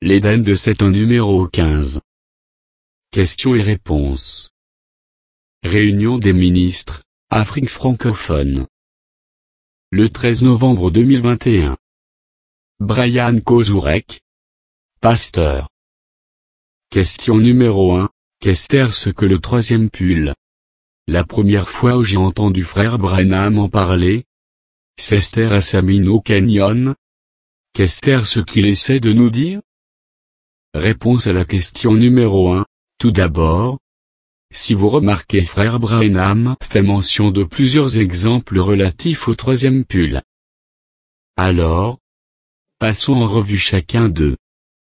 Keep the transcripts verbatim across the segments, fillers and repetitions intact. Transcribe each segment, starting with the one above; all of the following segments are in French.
L'Éden de sept ans numéro quinze. Questions et réponses. Réunion des ministres, Afrique francophone. Le treize novembre deux mille vingt et un. Brian Kozurek, pasteur. Question numéro un. Qu'est-ce ce que le troisième pull? La première fois où j'ai entendu frère Branham en parler, c'est à Samino Canyon. Qu'est-ce ce qu'il essaie de nous dire? Réponse à la question numéro un. Tout d'abord, si vous remarquez, frère Branham fait mention de plusieurs exemples relatifs au troisième pull. Alors, passons en revue chacun d'eux.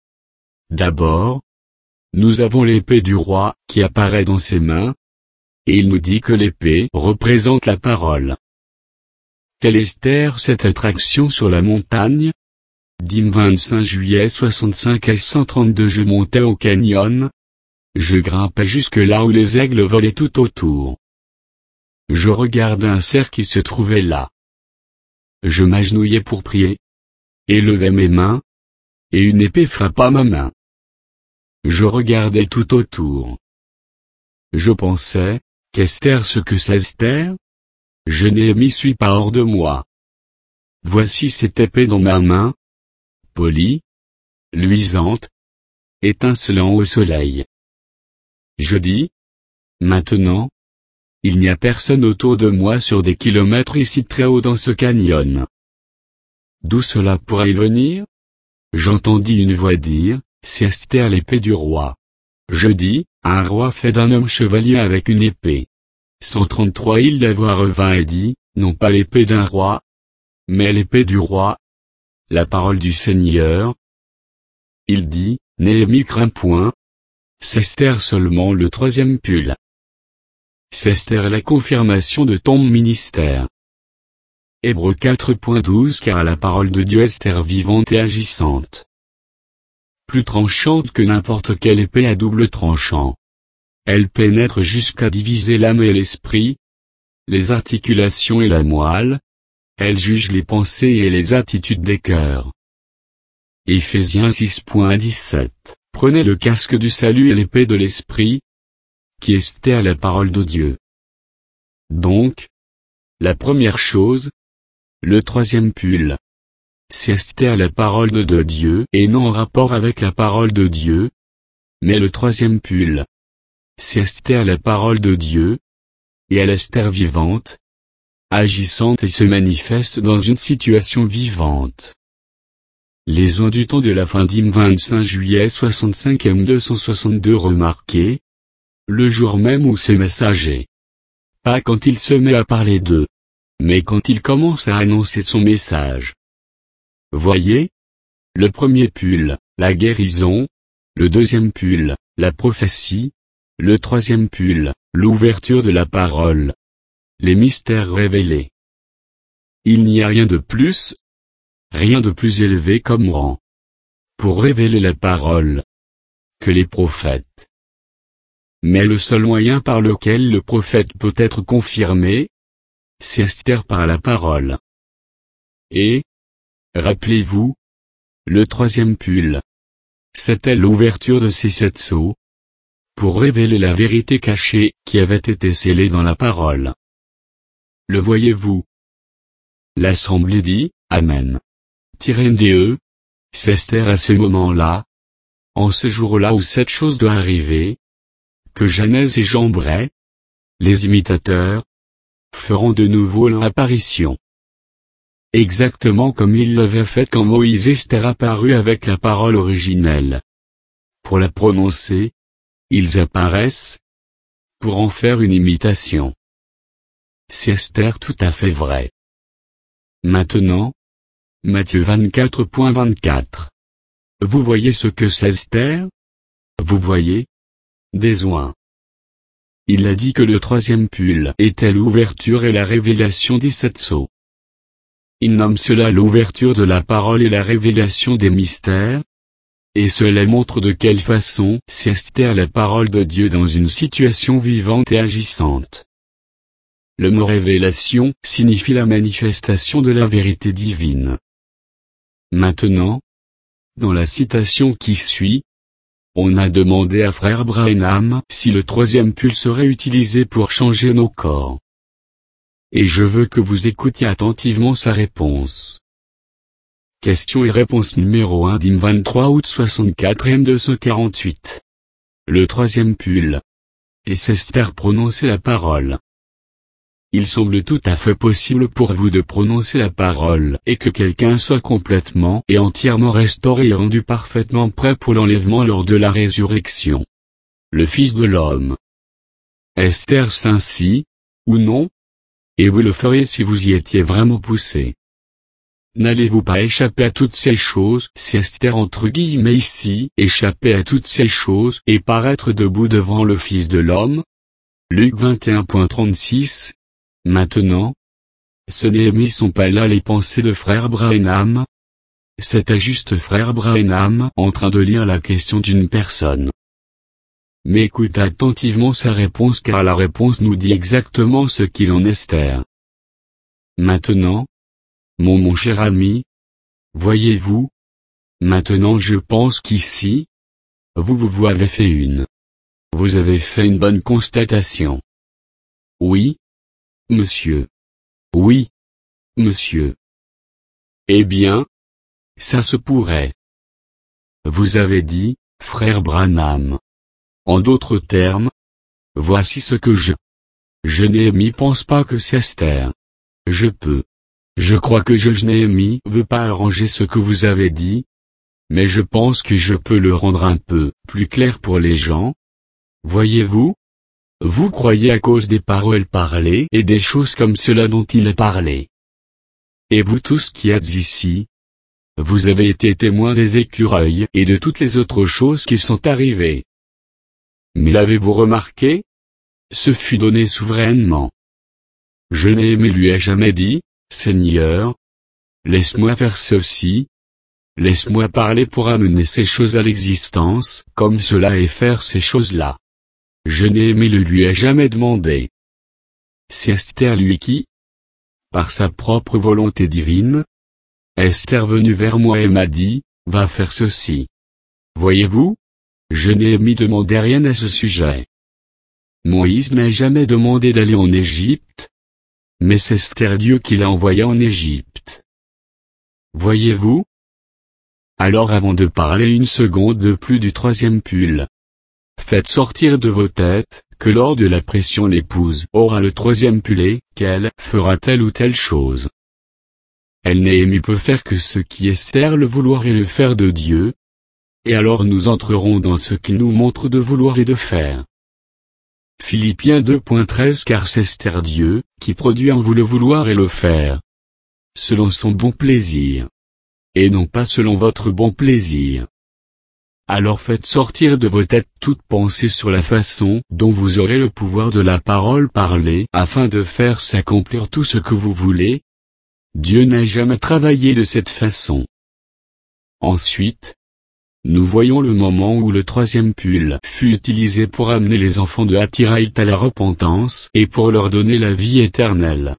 D'abord, nous avons l'épée du roi qui apparaît dans ses mains, et il nous dit que l'épée représente la parole. Quelle est cette attraction sur la montagne? Dim vingt-cinq juillet soixante-cinq à cent trente-deux. Je montais au canyon. Je grimpais jusque là où les aigles volaient tout autour. Je regardais un cerf qui se trouvait là. Je m'agenouillais pour prier. Élevais mes mains. Et une épée frappa ma main. Je regardais tout autour. Je pensais, qu'est-ce ce que c'est Esther? Je ne m'y suis pas hors de moi. Voici cette épée dans ma main. Polie, luisante, étincelant au soleil. Je dis, maintenant, il n'y a personne autour de moi sur des kilomètres ici très haut dans ce canyon. D'où cela pourrait venir? J'entendis une voix dire, c'est Esther l'épée du roi. Je dis, un roi fait d'un homme chevalier avec une épée. cent trente-trois. Il la voix revint et dit, non pas l'épée d'un roi, mais l'épée du roi. La parole du Seigneur. Il dit, Néhémie craint point. C'est Esther seulement le troisième pull. C'est Esther la confirmation de ton ministère. Hébreux quatre douze. Car la parole de Dieu est Esther vivante et agissante. Plus tranchante que n'importe quelle épée à double tranchant. Elle pénètre jusqu'à diviser l'âme et l'esprit, les articulations et la moelle. Elle juge les pensées et les attitudes des cœurs. Éphésiens six dix-sept. Prenez le casque du salut et l'épée de l'esprit, qui est à la parole de Dieu. Donc, la première chose, le troisième pull, c'est à la parole de, de Dieu et non en rapport avec la parole de Dieu, mais le troisième pull, c'est à la parole de Dieu, et à l'Esther vivante, agissante et se manifeste dans une situation vivante. Les oins du temps de la fin Dim vingt-cinq juillet soixante-cinq M deux cent soixante-deux. Remarquez, le jour même où ce messager, pas quand il se met à parler d'eux, mais quand il commence à annoncer son message. Voyez, le premier pull, la guérison, le deuxième pull, la prophétie, le troisième pull, l'ouverture de la parole. Les mystères révélés. Il n'y a rien de plus, rien de plus élevé comme rang, pour révéler la parole, que les prophètes. Mais le seul moyen par lequel le prophète peut être confirmé, c'est Esther par la parole. Et, rappelez-vous, le troisième pull, c'était l'ouverture de ces sept sceaux, pour révéler la vérité cachée qui avait été scellée dans la parole. Le voyez-vous? L'assemblée dit, Amen. N D E, c'est Esther à ce moment-là, en ce jour-là où cette chose doit arriver, que Janès et Jambres, les imitateurs, feront de nouveau l'apparition. Exactement comme ils l'avaient fait quand Moïse et Esther apparut avec la parole originelle. Pour la prononcer, ils apparaissent, pour en faire une imitation. C'est Esther tout à fait vrai. Maintenant, Matthieu vingt-quatre vingt-quatre. Vous voyez ce que c'est Esther? Vous voyez? Des oins. Il a dit que le troisième pull était l'ouverture et la révélation des sept sceaux. Il nomme cela l'ouverture de la parole et la révélation des mystères. Et cela montre de quelle façon c'est Esther la parole de Dieu dans une situation vivante et agissante. Le mot révélation signifie la manifestation de la vérité divine. Maintenant, Dans la citation qui suit, on a demandé à frère Branham si le troisième pull serait utilisé pour changer nos corps. Et je veux que vous écoutiez attentivement sa réponse. Question et réponse numéro un du vingt-trois août soixante-quatre M deux cent quarante-huit. Le troisième pull. Et Esther prononcer la parole. Il semble tout à fait possible pour vous de prononcer la parole et que quelqu'un soit complètement et entièrement restauré et rendu parfaitement prêt pour l'enlèvement lors de la résurrection. Le Fils de l'homme. Est-ce ainsi, ou non? Et vous le feriez si vous y étiez vraiment poussé. N'allez-vous pas échapper à toutes ces choses si Esther entre guillemets ici, échapper à toutes ces choses et paraître debout devant le Fils de l'homme? Luc vingt et un trente-six. Maintenant, ce n'est sont pas là les pensées de frère Branham. C'était juste frère Branham en train de lire la question d'une personne. Mais écoute attentivement sa réponse car la réponse nous dit exactement ce qu'il en est Esther. Maintenant, mon mon cher ami, voyez-vous, maintenant je pense qu'ici, vous vous vous avez fait une. Vous avez fait une bonne constatation. Oui, monsieur. Oui, monsieur. Eh bien, ça se pourrait. Vous avez dit, frère Branham. En d'autres termes, voici ce que je... Je n'ai pense pas que c'est Esther. Je peux. Je crois que je, je n'ai veut pas arranger ce que vous avez dit, mais je pense que je peux le rendre un peu plus clair pour les gens. Voyez-vous? Vous croyez à cause des paroles parlées et des choses comme cela dont il est parlé. Et vous tous qui êtes ici, vous avez été témoins des écureuils et de toutes les autres choses qui sont arrivées. Mais l'avez-vous remarqué? Ce fut donné souverainement. Je n'ai lui ai jamais dit, Seigneur, laisse-moi faire ceci, laisse-moi parler pour amener ces choses à l'existence, comme cela et faire ces choses-là. Je n'ai le lui ai jamais demandé. C'est Esther lui qui, par sa propre volonté divine, Esther venue vers moi et m'a dit, va faire ceci. Voyez-vous? Je n'ai demandé rien à ce sujet. Moïse n'a jamais demandé d'aller en Égypte, mais c'est Esther Dieu qui l'a envoyé en Égypte. Voyez-vous? Alors avant de parler une seconde de plus du troisième pull, faites sortir de vos têtes, que lors de la pression l'épouse aura le troisième pull et qu'elle fera telle ou telle chose. Elle n'est peut faire que ce qui est Esther le vouloir et le faire de Dieu, et alors nous entrerons dans ce qu'il nous montre de vouloir et de faire. Philippiens deux treize Car c'est Esther Dieu, qui produit en vous le vouloir et le faire. Selon son bon plaisir. Et non pas selon votre bon plaisir. Alors faites sortir de vos têtes toute pensée sur la façon dont vous aurez le pouvoir de la parole parlée afin de faire s'accomplir tout ce que vous voulez. Dieu n'a jamais travaillé de cette façon. Ensuite, nous voyons le moment où le troisième pull fut utilisé pour amener les enfants de Hatiraït à la repentance et pour leur donner la vie éternelle.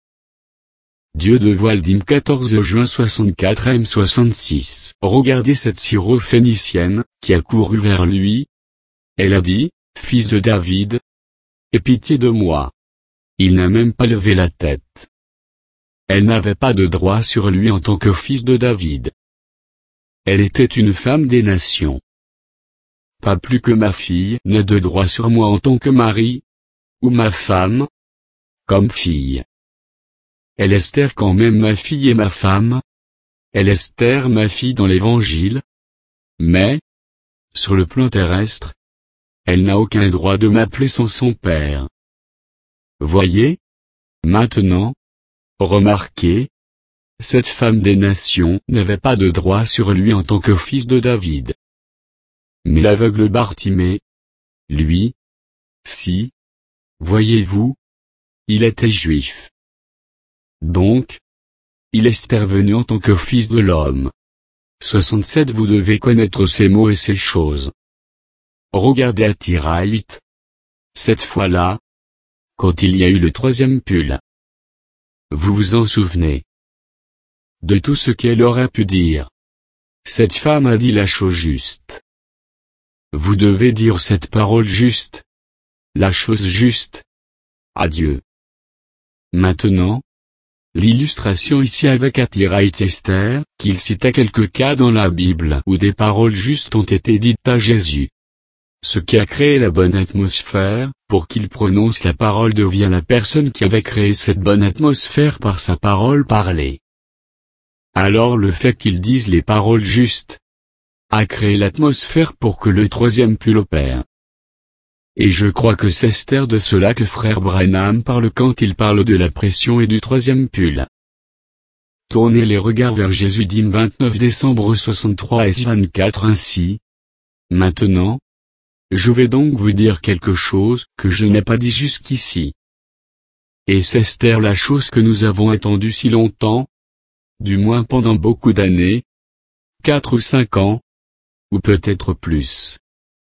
Dieu de voile d'Im quatorze juin soixante-quatre M soixante-six. Regardez cette syrophénicienne, qui a couru vers lui. Elle a dit, fils de David, aie pitié de moi. Il n'a même pas levé la tête. Elle n'avait pas de droit sur lui en tant que fils de David. Elle était une femme des nations. Pas plus que ma fille n'a de droit sur moi en tant que mari, ou ma femme, comme fille. Elle est Esther quand même ma fille et ma femme. Elle est Esther ma fille dans l'évangile. Mais, sur le plan terrestre, elle n'a aucun droit de m'appeler sans son père. Voyez? Maintenant, remarquez, cette femme des nations n'avait pas de droit sur lui en tant que fils de David. Mais l'aveugle Bartimée, lui, si, voyez-vous, il était juif. Donc, il est intervenu en tant que fils de l'homme. soixante-sept Vous devez connaître ces mots et ces choses. Regardez Hatiraït. Cette fois-là, quand il y a eu le troisième pull. Vous vous en souvenez de tout ce qu'elle aurait pu dire. cette femme a dit la chose juste. Vous devez dire cette parole juste, la chose juste, à Dieu. Maintenant, l'illustration ici avec Athira et Esther, qu'il cite à quelques cas dans la Bible où des paroles justes ont été dites à Jésus. Ce qui a créé la bonne atmosphère, pour qu'il prononce la parole devient la personne qui avait créé cette bonne atmosphère par sa parole parlée. Alors le fait qu'il dise les paroles justes a créé l'atmosphère pour que le troisième pull opère. Et je crois que c'est Esther de cela que frère Branham parle quand il parle de la pression et du troisième pull. Tournez les regards vers Jésus dit vingt-neuf décembre soixante-trois et vingt-quatre ainsi. Maintenant, je vais donc vous dire quelque chose que je n'ai pas dit jusqu'ici. Et c'est Esther la chose que nous avons attendue si longtemps, du moins pendant beaucoup d'années, quatre ou cinq ans, ou peut-être plus.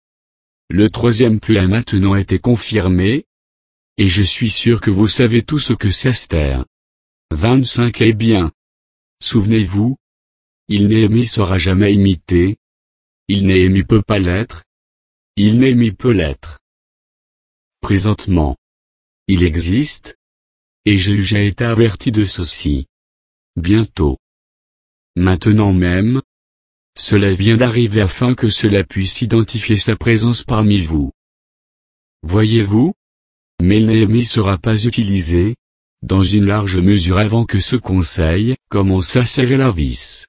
Le troisième pull a maintenant été confirmé, et je suis sûr que vous savez tout ce que c'est Esther. vingt-cinq Eh bien, souvenez-vous, il Néhémie sera jamais imité, il Néhémie peut pas l'être, il Néhémie peut l'être. Présentement, il existe, et j'ai déjà été averti de ceci. Bientôt. Maintenant même, cela vient d'arriver afin que cela puisse identifier sa présence parmi vous. Voyez-vous? Mais Néhémie sera pas utilisé, dans une large mesure avant que ce conseil commence à serrer la vis.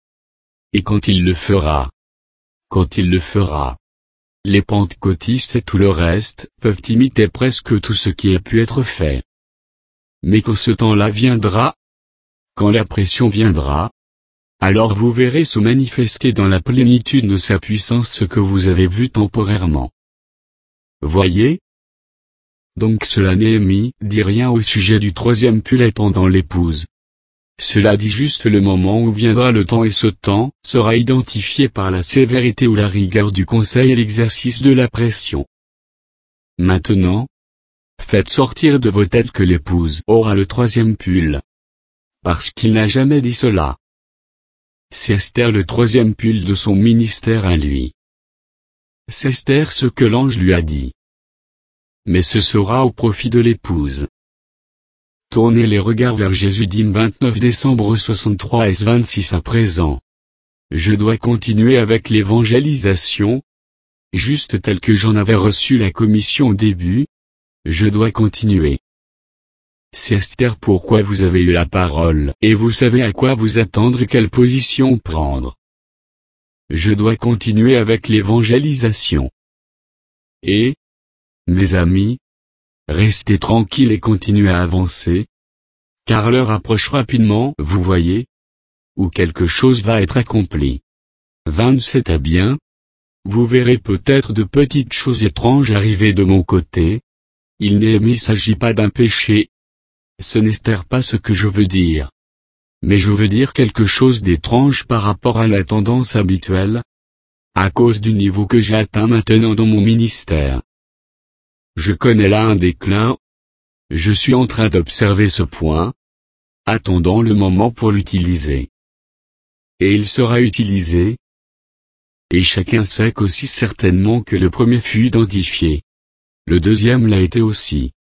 Et quand il le fera, quand il le fera, les pentecôtistes et tout le reste peuvent imiter presque tout ce qui a pu être fait. Mais quand ce temps-là viendra, quand la pression viendra, alors vous verrez se manifester dans la plénitude de sa puissance ce que vous avez vu temporairement. Voyez? Donc cela Néhémie dit rien au sujet du troisième pull attendant l'épouse. Cela dit juste le moment où viendra le temps et ce temps sera identifié par la sévérité ou la rigueur du conseil et l'exercice de la pression. Maintenant, faites sortir de vos têtes que l'épouse aura le troisième pull. Parce qu'il n'a jamais dit cela. C'est Esther le troisième pull de son ministère à lui. C'est Esther ce que l'ange lui a dit. Mais ce sera au profit de l'épouse. Tournez les regards vers Jésus dit vingt-neuf décembre soixante-trois et vingt-six à présent. Je dois continuer avec l'évangélisation. Juste tel que j'en avais reçu la commission au début. Je dois continuer. C'est Esther pourquoi vous avez eu la parole et vous savez à quoi vous attendre et quelle position prendre. Je dois continuer avec l'évangélisation. Et, mes amis, restez tranquilles et continuez à avancer, car l'heure approche rapidement, vous voyez, où quelque chose va être accompli. vingt-sept à bien, vous verrez peut-être de petites choses étranges arriver de mon côté. Il ne s'agit pas d'un péché. Ce n'est pas ce que je veux dire. Mais je veux dire quelque chose d'étrange par rapport à la tendance habituelle, à cause du niveau que j'ai atteint maintenant dans mon ministère. Je connais là un déclin. Je suis en train d'observer ce point, attendant le moment pour l'utiliser. Et il sera utilisé. Et chacun sait qu'aussi certainement que le premier fut identifié. Le deuxième l'a été aussi.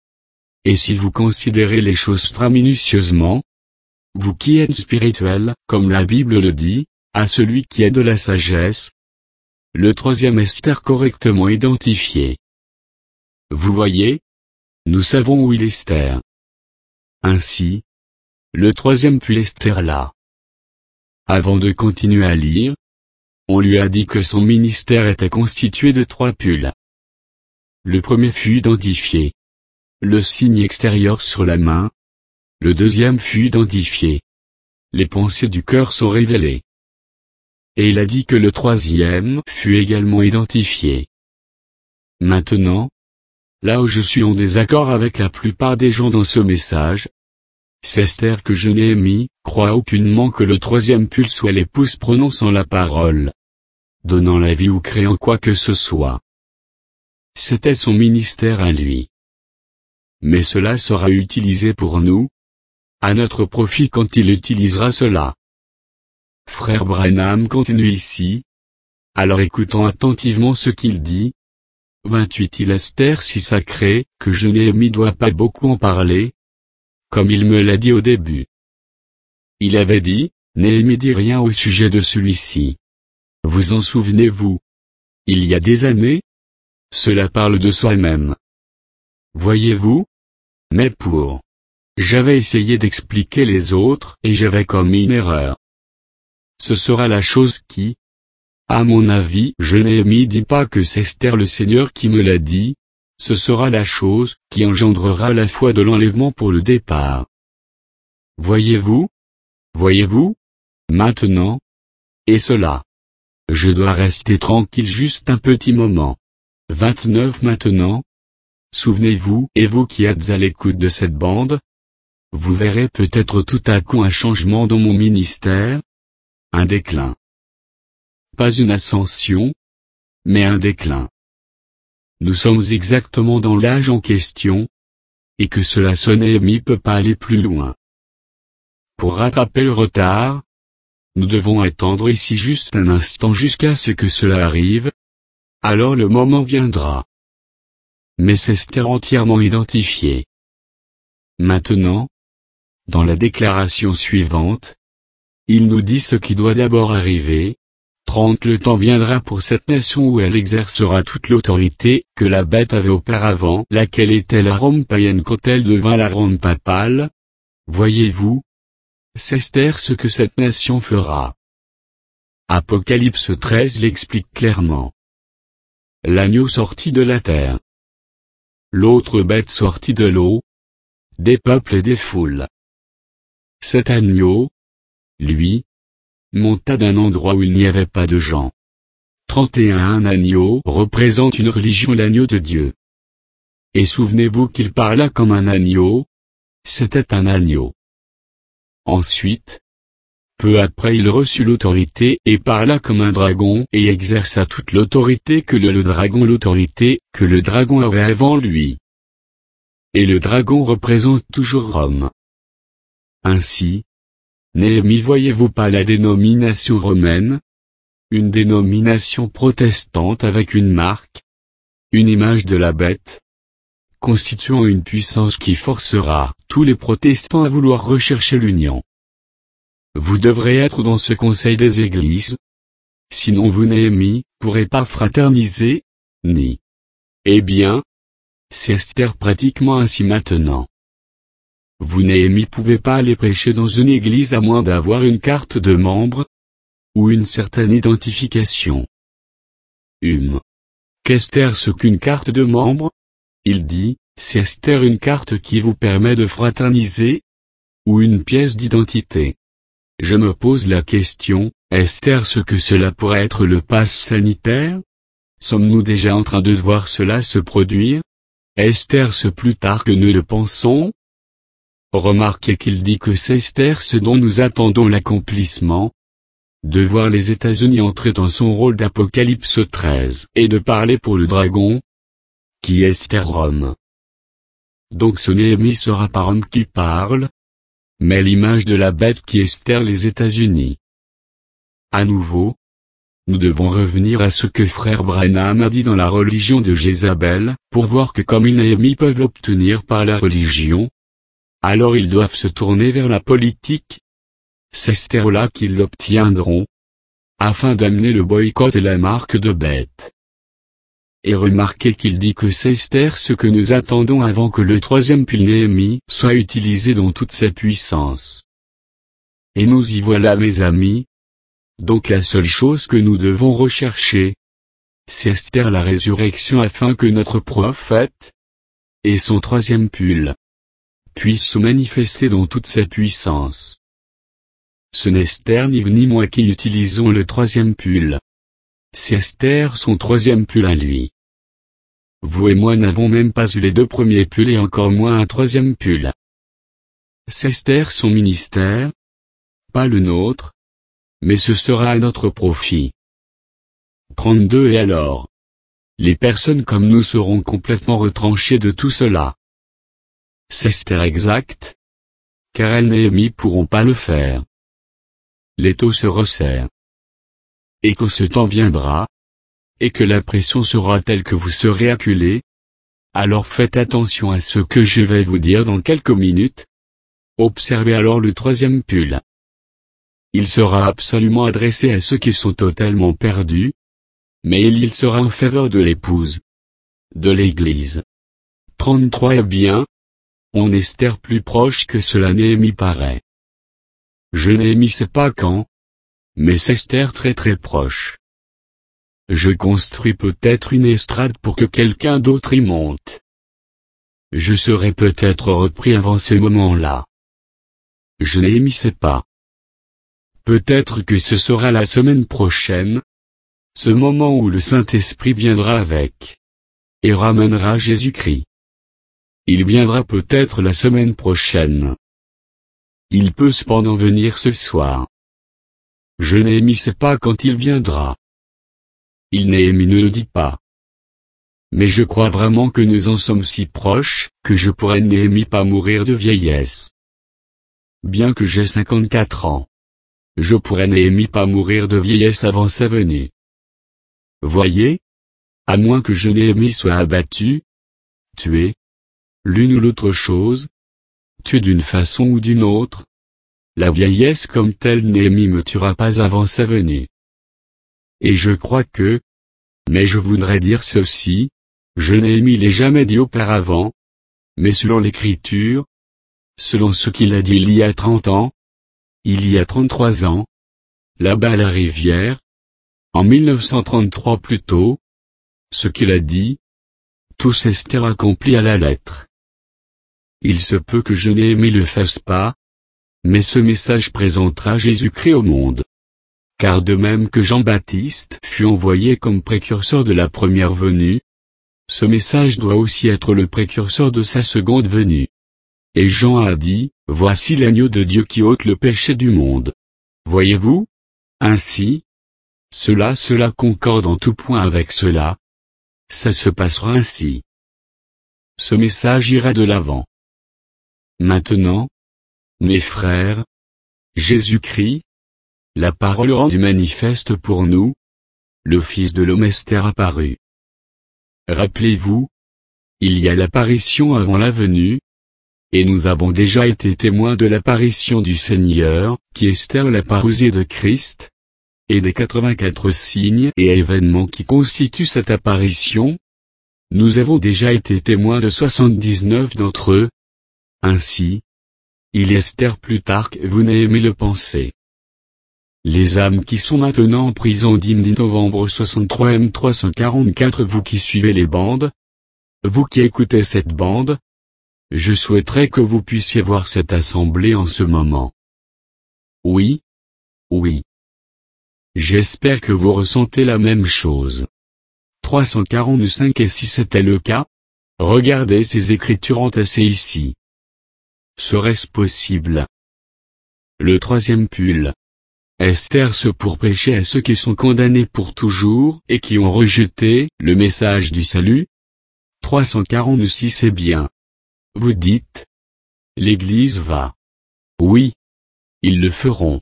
Et si vous considérez les choses très minutieusement, vous qui êtes spirituel, comme la Bible le dit, à celui qui est de la sagesse, le troisième est correctement identifié. Vous voyez? Nous savons où il est Esther. Ainsi, le troisième puis Esther là. Avant de continuer à lire, on lui a dit que son ministère était constitué de trois pulls. Le premier fut identifié. Le signe extérieur sur la main. Le deuxième fut identifié. Les pensées du cœur sont révélées. Et il a dit que le troisième fut également identifié. Maintenant, là où je suis en désaccord avec la plupart des gens dans ce message, c'est Esther que je n'ai mis, croit aucunement que le troisième pull soit l'épouse prononçant la parole, donnant la vie ou créant quoi que ce soit. C'était son ministère à lui. Mais cela sera utilisé pour nous, à notre profit quand il utilisera cela. Frère Branham continue ici. Alors écoutons attentivement ce qu'il dit. vingt-huit Il Esther si sacré, que je Néhémie dois pas beaucoup en parler. Comme il me l'a dit au début. Il avait dit, Néhémie dit rien au sujet de celui-ci. Vous en souvenez-vous? Il y a des années? Cela parle de soi-même. Voyez-vous? Mais pour. J'avais essayé d'expliquer les autres et j'avais commis une erreur. Ce sera la chose qui, à mon avis, je Néhémie dis pas que c'est Esther le Seigneur qui me l'a dit, ce sera la chose qui engendrera la foi de l'enlèvement pour le départ. Voyez-vous? Voyez-vous? Maintenant? Et cela. Je dois rester tranquille juste un petit moment. vingt-neuf Maintenant? Souvenez-vous, et vous qui êtes à l'écoute de cette bande, vous verrez peut-être tout à coup un changement dans mon ministère, un déclin. Pas une ascension, mais un déclin. Nous sommes exactement dans l'âge en question, et que cela ce Néhémie peut pas aller plus loin. Pour rattraper le retard, nous devons attendre ici juste un instant jusqu'à ce que cela arrive, alors le moment viendra. Mais c'est Esther entièrement identifiée. Maintenant, dans la déclaration suivante, il nous dit ce qui doit d'abord arriver. trente Le temps viendra pour cette nation où elle exercera toute l'autorité que la bête avait auparavant, laquelle était la Rome païenne quand elle devint la Rome papale. Voyez-vous? C'est Esther ce que cette nation fera. Apocalypse treize l'explique clairement. L'agneau sortit de la terre. L'autre bête sortit de l'eau. Des peuples et des foules. Cet agneau, lui, monta d'un endroit où il n'y avait pas de gens. trente et un Un agneau représente une religion, l'agneau de Dieu. Et souvenez-vous qu'il parla comme un agneau. C'était un agneau. Ensuite, peu après il reçut l'autorité et parla comme un dragon et exerça toute l'autorité que le, le dragon l'autorité que le dragon avait avant lui. Et le dragon représente toujours Rome. Ainsi, Néhémie voyez-vous pas la dénomination romaine? Une dénomination protestante avec une marque, une image de la bête, constituant une puissance qui forcera tous les protestants à vouloir rechercher l'union. Vous devrez être dans ce conseil des églises. Sinon vous Néhémie, pourrez pas fraterniser, ni. Eh bien, c'est Esther pratiquement ainsi maintenant. Vous Néhémie pouvez pas aller prêcher dans une église à moins d'avoir une carte de membre, ou une certaine identification. Hum. Qu'Esther ce qu'une carte de membre? Il dit, c'est Esther une carte qui vous permet de fraterniser? Ou une pièce d'identité? Je me pose la question, Esther ce que cela pourrait être le pass sanitaire? Sommes-nous déjà en train de voir cela se produire? Esther ce plus tard que nous le pensons? Remarquez qu'il dit que c'est Esther ce dont nous attendons l'accomplissement. De voir les États-Unis entrer dans son rôle d'Apocalypse treize et de parler pour le dragon, qui est Esther Rome. Donc ce Néhémie sera pas Rome qui parle, mais l'image de la bête qui est Esther les États-Unis. À nouveau, nous devons revenir à ce que frère Branham a dit dans la religion de Jézabel, pour voir que comme les Néhémies peuvent l'obtenir par la religion, alors ils doivent se tourner vers la politique. C'est Esther-là qu'ils l'obtiendront, afin d'amener le boycott et la marque de bête. Et remarquez qu'il dit que c'est Esther ce que nous attendons avant que le troisième pull Néhémie soit utilisé dans toute sa puissance. Et nous y voilà mes amis. Donc la seule chose que nous devons rechercher, c'est Esther la résurrection afin que notre prophète, et son troisième pull, puisse se manifester dans toute sa puissance. Ce n'est Esther ni vous ni moi qui utilisons le troisième pull. C'est Esther son troisième pull à lui. Vous et moi n'avons même pas eu les deux premiers pulls et encore moins un troisième pull. C'est Esther son ministère, pas le nôtre, mais ce sera à notre profit. trente-deux Et alors, les personnes comme nous seront complètement retranchées de tout cela. C'est Esther exact, car elles Néhémie pourront pas le faire. l'étau se resserre. Et quand ce temps viendra, et que la pression sera telle que vous serez acculés, alors faites attention à ce que je vais vous dire dans quelques minutes. Observez alors le troisième pull. Il sera absolument adressé à ceux qui sont totalement perdus, mais il sera en faveur de l'épouse de l'Église. trente-trois Eh bien, on Esther plus proche que cela Néhémie paraît. Je Néhémie sais pas quand, mais c'est Esther très très proche. Je construis peut-être une estrade pour que quelqu'un d'autre y monte. Je serai peut-être repris avant ce moment-là. Je Néhémie sais pas. Peut-être que ce sera la semaine prochaine, ce moment où le Saint-Esprit viendra avec et ramènera Jésus-Christ. Il viendra peut-être la semaine prochaine. Il peut cependant venir ce soir. Je Néhémie sais pas quand il viendra. Il Néhémie ne le dit pas. Mais je crois vraiment que nous en sommes si proches, que je pourrais Néhémie pas mourir de vieillesse. Bien que j'ai cinquante-quatre ans. Je pourrais Néhémie pas mourir de vieillesse avant sa venue. Voyez? À moins que je Néhémie soit abattu, tué, l'une ou l'autre chose, tué d'une façon ou d'une autre, la vieillesse comme telle Néhémie me tuera pas avant sa venue. Et je crois que, mais je voudrais dire ceci, je Néhémie l'ai jamais dit auparavant, mais selon l'Écriture, selon ce qu'il a dit il y a trente ans, il y a trente-trois ans, là-bas à la rivière, en mille neuf cent trente-trois plutôt, ce qu'il a dit, tout s'est accompli à la lettre. Il se peut que je Néhémie le fasse pas, mais ce message présentera Jésus-Christ au monde. Car de même que Jean-Baptiste fut envoyé comme précurseur de la première venue, ce message doit aussi être le précurseur de sa seconde venue. Et Jean a dit, voici l'agneau de Dieu qui ôte le péché du monde. Voyez-vous? Ainsi, cela cela concorde en tout point avec cela. Ça se passera ainsi. Ce message ira de l'avant. Maintenant, mes frères, Jésus-Christ, la parole rendue manifeste pour nous, le Fils de l'homme Esther apparut. Rappelez-vous, il y a l'apparition avant la venue, et nous avons déjà été témoins de l'apparition du Seigneur, qui Esther la parousie de Christ, et des quatre-vingt-quatre signes et événements qui constituent cette apparition. Nous avons déjà été témoins de soixante-dix-neuf d'entre eux. Ainsi, il est Esther plus tard que vous Néhémie le pensez. Les âmes qui sont maintenant en prison d'Imdi novembre soixante-trois M trois cent quarante-quatre vous qui suivez les bandes, vous qui écoutez cette bande, je souhaiterais que vous puissiez voir cette assemblée en ce moment. Oui. Oui. J'espère que vous ressentez la même chose. trois cent quarante-cinq Et si c'était le cas, regardez ces écritures entassées ici. Serait-ce possible? Le troisième pull. Esther se pour prêcher à ceux qui sont condamnés pour toujours et qui ont rejeté le message du salut. trois cent quarante-six Eh bien. Vous dites, l'Église va. Oui. Ils le feront.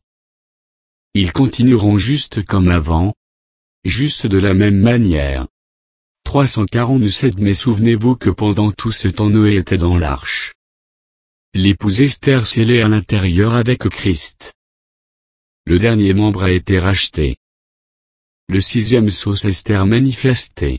Ils continueront juste comme avant. Juste de la même manière. trois cent quarante-sept Mais souvenez-vous que pendant tout ce temps Noé était dans l'arche. L'épouse Esther scellée à l'intérieur avec Christ. Le dernier membre a été racheté. Le sixième sceau Esther manifesté.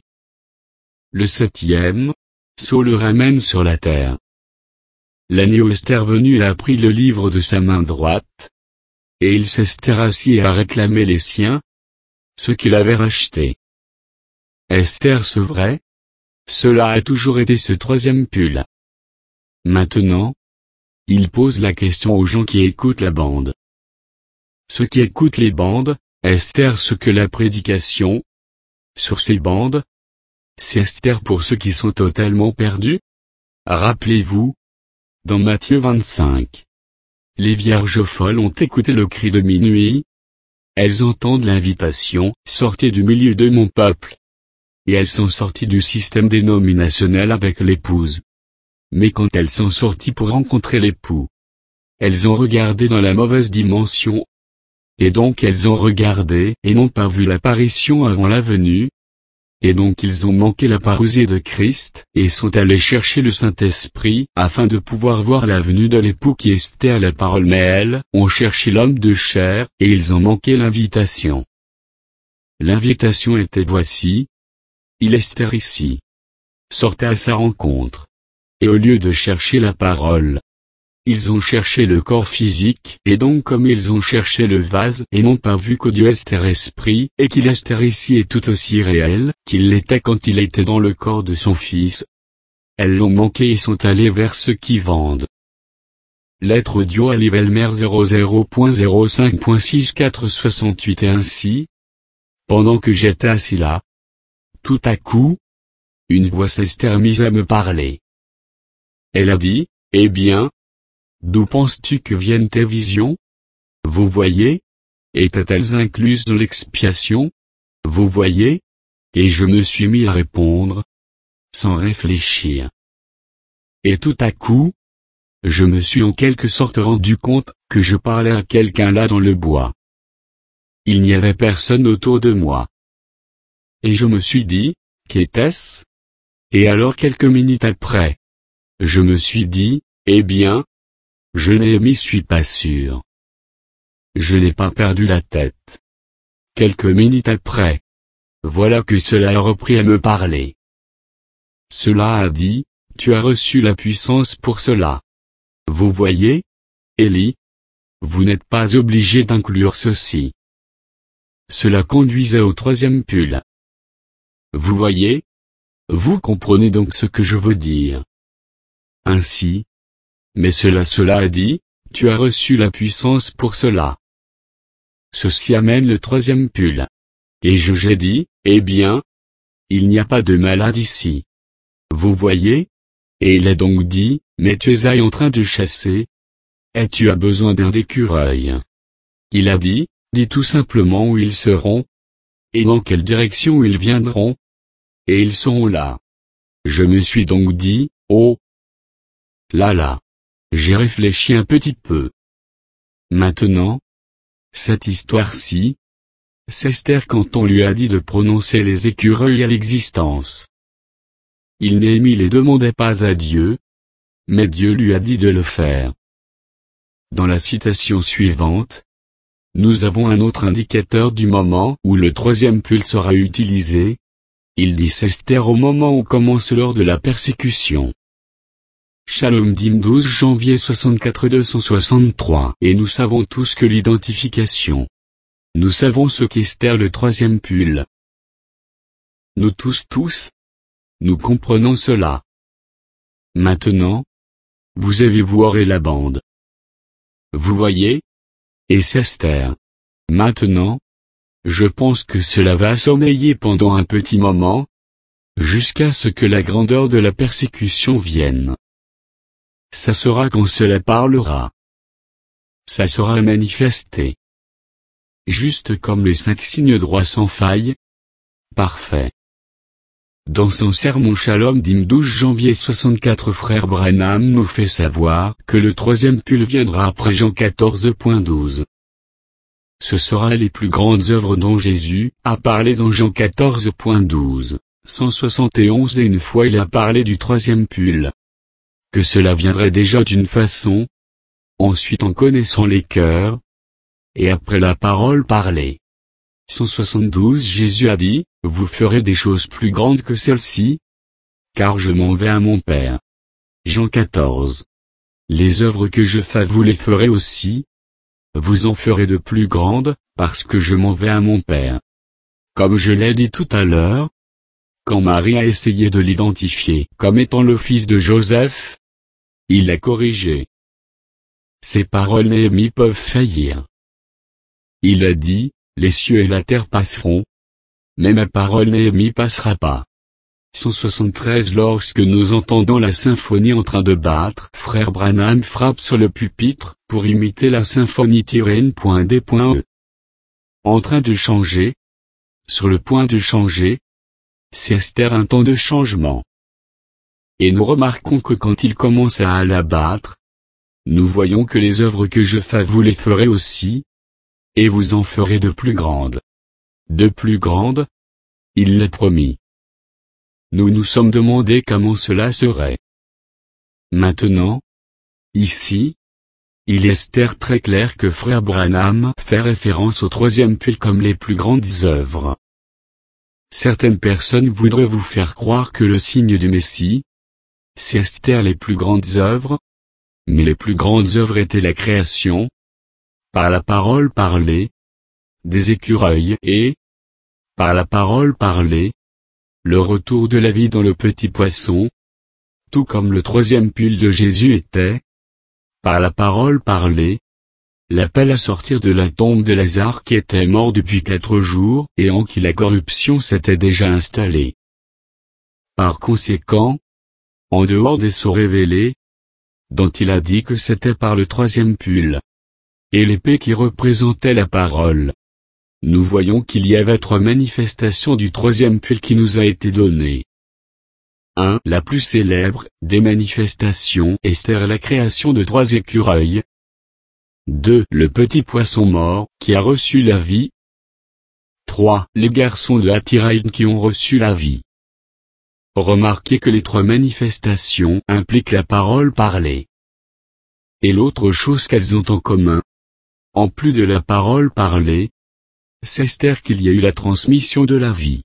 Le septième sceau le ramène sur la terre. L'agneau Esther venu a pris le livre de sa main droite, et il s'est assis et a réclamé les siens, ceux qu'il avait rachetés. Esther ce vrai? Cela a toujours été ce troisième pull. Maintenant, il pose la question aux gens qui écoutent la bande. Ceux qui écoutent les bandes, Esther ce que la prédication, sur ces bandes, c'est Esther pour ceux qui sont totalement perdus? Rappelez-vous, dans Matthieu vingt-cinq, les vierges folles ont écouté le cri de minuit. Elles entendent l'invitation, sortez du milieu de mon peuple. Et elles sont sorties du système dénominationnel avec l'épouse. Mais quand elles sont sorties pour rencontrer l'époux, elles ont regardé dans la mauvaise dimension. Et donc elles ont regardé et n'ont pas vu l'apparition avant la venue. Et donc ils ont manqué la parousie de Christ, et sont allés chercher le Saint-Esprit, afin de pouvoir voir la venue de l'époux qui était à la parole, mais elles ont cherché l'homme de chair, et ils ont manqué l'invitation. L'invitation était voici. Il est ici. Sortez à sa rencontre. Et au lieu de chercher la parole, ils ont cherché le corps physique, et donc comme ils ont cherché le vase et n'ont pas vu que Dieu est esprit, et qu'il est ici est tout aussi réel, qu'il l'était quand il était dans le corps de son Fils, elles l'ont manqué et sont allées vers ceux qui vendent. Lettre audio à Livelmer zéro zéro point zéro cinq point soixante-quatre soixante-huit. Et ainsi, pendant que j'étais assis là, tout à coup, une voix s'est mise à me parler. Elle a dit, « Eh bien, d'où penses-tu que viennent tes visions? Vous voyez? Étaient-elles incluses dans l'expiation? Vous voyez? » Et je me suis mis à répondre, sans réfléchir. Et tout à coup, je me suis en quelque sorte rendu compte que je parlais à quelqu'un là dans le bois. Il n'y avait personne autour de moi. Et je me suis dit, qu'était-ce? Et alors quelques minutes après, je me suis dit, eh bien, je n'ai m'y suis pas sûr. Je n'ai pas perdu la tête. Quelques minutes après, voilà que cela a repris à me parler. Cela a dit, tu as reçu la puissance pour cela. Vous voyez, Élie? Vous n'êtes pas obligé d'inclure ceci. Cela conduisait au troisième pull. Vous voyez? Vous comprenez donc ce que je veux dire. Ainsi. Mais cela cela a dit, tu as reçu la puissance pour cela. Ceci amène le troisième pull. Et je j'ai dit, eh bien, il n'y a pas de malade ici. Vous voyez? Et il a donc dit, mais tu es en train de chasser. Et tu as besoin d'un écureuil. Il a dit, dis tout simplement où ils seront. Et dans quelle direction ils viendront. Et ils seront là. Je me suis donc dit, oh. Là là. J'ai réfléchi un petit peu. Maintenant, cette histoire-ci, c'est Esther quand on lui a dit de prononcer les écureuils à l'existence. Il Néhémie les demandait pas à Dieu, mais Dieu lui a dit de le faire. Dans la citation suivante, nous avons un autre indicateur du moment où le troisième pull sera utilisé. Il dit Esther au moment où commence lors de la persécution. Shalom Dim douze janvier soixante-quatre deux cent soixante-trois. Et nous savons tous que l'identification. Nous savons ce qu'Esther le troisième pull. Nous tous tous. Nous comprenons cela. Maintenant. Vous avez voir et la bande. Vous voyez? Et c'est Esther. Maintenant. Je pense que cela va sommeiller pendant un petit moment. Jusqu'à ce que la grandeur de la persécution vienne. Ça sera quand cela parlera. Ça sera manifesté. Juste comme les cinq signes droits sans faille. Parfait. Dans son sermon Shalom Dim douze janvier soixante-quatre, frère Branham nous fait savoir que le troisième pull viendra après Jean quatorze point douze. Ce sera les plus grandes œuvres dont Jésus a parlé dans Jean quatorze point douze, cent soixante et onze et une fois il a parlé du troisième pull. Que cela viendrait déjà d'une façon, ensuite en connaissant les cœurs, et après la parole parlée. cent soixante-douze Jésus a dit, vous ferez des choses plus grandes que celles-ci, car je m'en vais à mon Père. Jean quatorze. Les œuvres que je fais vous les ferez aussi, vous en ferez de plus grandes, parce que je m'en vais à mon Père. Comme je l'ai dit tout à l'heure, quand Marie a essayé de l'identifier comme étant le fils de Joseph, il l'a corrigé. Ces paroles Néhémie peuvent faillir. Il a dit, les cieux et la terre passeront, mais ma parole Néhémie passera pas. cent soixante-treize Lorsque nous entendons la symphonie en train de battre, frère Branham frappe sur le pupitre, pour imiter la symphonie-n.d.e. En train de changer, sur le point de changer, c'est Esther un temps de changement. Et nous remarquons que quand il commence à la battre, nous voyons que les œuvres que je fais vous les ferez aussi. et vous en ferez de plus grandes. De plus grandes? Il l'a promis. Nous nous sommes demandé comment cela serait. Maintenant, ici, il est très clair que frère Branham fait référence au troisième puits comme les plus grandes œuvres. Certaines personnes voudraient vous faire croire que le signe du Messie, c'est Esther les plus grandes œuvres, mais les plus grandes œuvres étaient la création, par la parole parlée, des écureuils et, par la parole parlée, le retour de la vie dans le petit poisson, tout comme le troisième puits de Jésus était, par la parole parlée, l'appel à sortir de la tombe de Lazare qui était mort depuis quatre jours et en qui la corruption s'était déjà installée. Par conséquent, en dehors des sceaux révélés, dont il a dit que c'était par le troisième puits, et l'épée qui représentait la parole, nous voyons qu'il y avait trois manifestations du troisième puits qui nous a été donnée. un. La plus célèbre des manifestations, Esther, la création de trois écureuils. deux. Le petit poisson mort, qui a reçu la vie. trois. Les garçons de Hatiraïm qui ont reçu la vie. Remarquez que les trois manifestations impliquent la parole parlée. Et l'autre chose qu'elles ont en commun, en plus de la parole parlée, c'est Esther qu'il y a eu la transmission de la vie.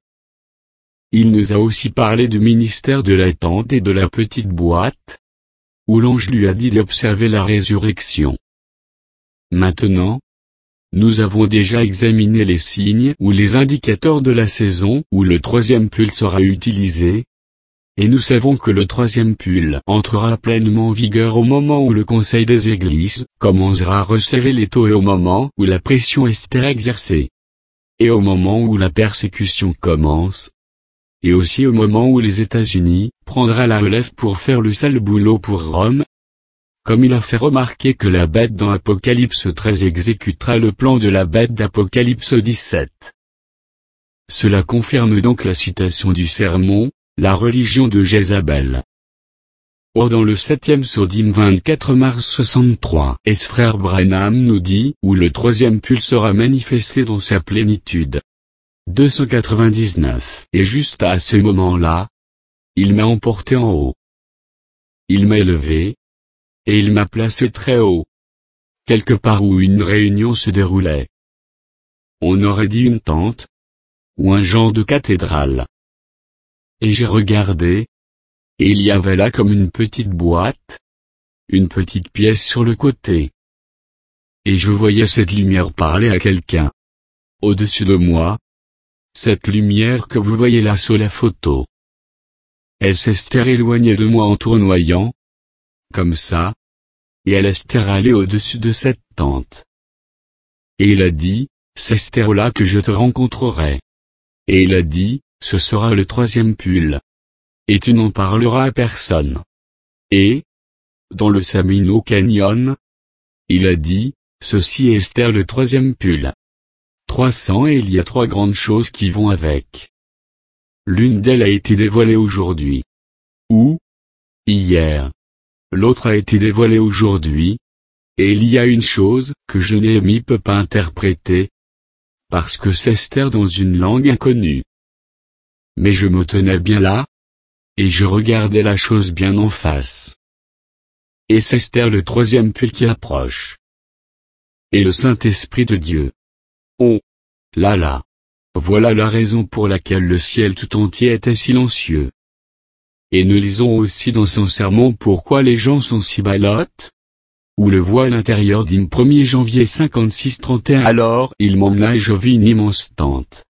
Il nous a aussi parlé du ministère de la tente et de la petite boîte, où l'ange lui a dit d'observer la résurrection. Maintenant, nous avons déjà examiné les signes ou les indicateurs de la saison où le troisième puits sera utilisé, et nous savons que le troisième puits entrera pleinement en vigueur au moment où le Conseil des Églises commencera à resserrer l'étau et au moment où la pression est exercée, et au moment où la persécution commence, et aussi au moment où les États-Unis prendra la relève pour faire le sale boulot pour Rome, comme il a fait remarquer que la bête dans Apocalypse treize exécutera le plan de la bête d'Apocalypse dix-sept. Cela confirme donc la citation du sermon, la religion de Jézabel. Or dans le septième Sodim vingt-quatre mars soixante-trois, et ce frère Branham nous dit où le troisième puits sera manifesté dans sa plénitude. deux cent quatre-vingt-dix-neuf. Et juste à ce moment-là, il m'a emporté en haut. Il m'a élevé, et il m'a placé très haut, quelque part où une réunion se déroulait. On aurait dit une tente, ou un genre de cathédrale. Et j'ai regardé, et il y avait là comme une petite boîte, une petite pièce sur le côté. Et je voyais cette lumière parler à quelqu'un. Au-dessus de moi, cette lumière que vous voyez là sur la photo. Elle s'est éloignée de moi en tournoyant, comme ça, et elle est allée au-dessus de cette tente. Et il a dit, c'est là que je te rencontrerai. Et il a dit, ce sera le troisième puits. Et tu n'en parleras à personne. Et, dans le Samino Canyon, il a dit, ceci est Esther le troisième puits. trois cents et il y a trois grandes choses qui vont avec. L'une d'elles a été dévoilée aujourd'hui. Ou, hier. L'autre a été dévoilée aujourd'hui. Et il y a une chose que je n'ai peut pas interpréter. Parce que c'est Esther dans une langue inconnue. Mais je me tenais bien là. Et je regardais la chose bien en face. Et c'est Esther le troisième puits qui approche. Et le Saint-Esprit de Dieu. Oh, là là. Voilà la raison pour laquelle le ciel tout entier était silencieux. Et nous lisons aussi dans son sermon pourquoi les gens sont si balottes. Où le voile intérieur dit premier janvier cinquante-six trente et un. Alors il m'emmena et je vis une immense tente.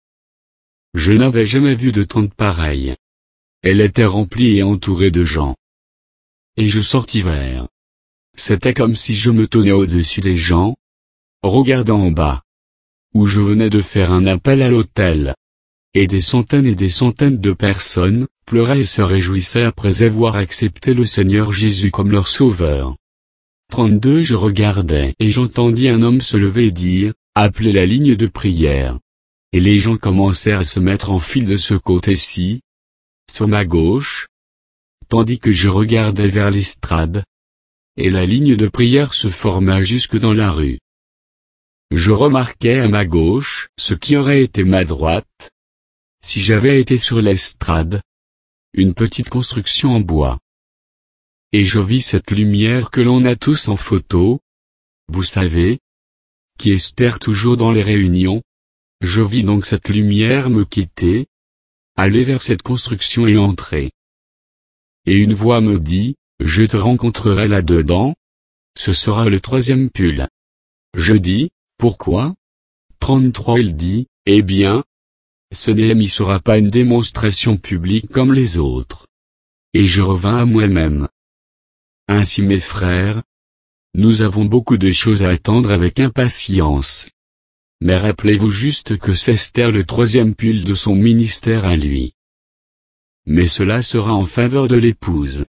Je n'avais jamais vu de tente pareille. Elle était remplie et entourée de gens. Et je sortis vers. C'était comme si je me tenais au-dessus des gens, regardant en bas. Où je venais de faire un appel à l'autel. Et des centaines et des centaines de personnes pleuraient et se réjouissaient après avoir accepté le Seigneur Jésus comme leur sauveur. trente-deux Je regardais et j'entendis un homme se lever et dire, appelez la ligne de prière. Et les gens commencèrent à se mettre en file de ce côté-ci, sur ma gauche, tandis que je regardais vers l'estrade. Et la ligne de prière se forma jusque dans la rue. je remarquai à ma gauche ce qui aurait été ma droite, si j'avais été sur l'estrade, une petite construction en bois. Et je vis cette lumière que l'on a tous en photo, vous savez, qui Esther toujours dans les réunions. Je vis donc cette lumière me quitter, aller vers cette construction et entrer. Et une voix me dit, je te rencontrerai là-dedans, ce sera le troisième pull. Je dis, pourquoi? trente-trois Il dit, eh bien, ce Néhémie sera pas une démonstration publique comme les autres. Et je revins à moi-même. Ainsi mes frères, nous avons beaucoup de choses à attendre avec impatience. Mais rappelez-vous juste que c'est Esther le troisième pull de son ministère à lui. Mais cela sera en faveur de l'épouse.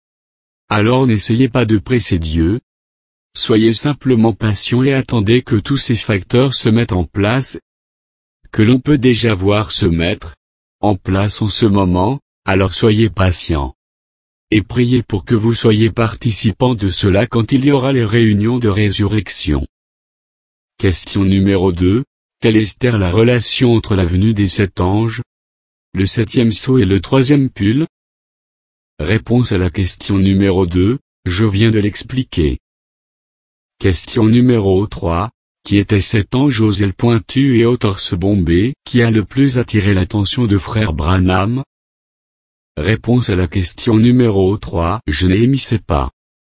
Alors n'essayez pas de presser Dieu. Soyez simplement patient et attendez que tous ces facteurs se mettent en place, que l'on peut déjà voir se mettre en place en ce moment, alors soyez patient. Et priez pour que vous soyez participants de cela quand il y aura les réunions de résurrection. Question numéro deux. Quelle est Esther la relation entre la venue des sept anges, le septième sceau et le troisième pull? Réponse à la question numéro deux, je viens de l'expliquer. Question numéro trois. Qui était cet ange aux ailes pointues et au torse bombé qui a le plus attiré l'attention de frère Branham? Réponse à la question numéro trois, je n'y sais pas.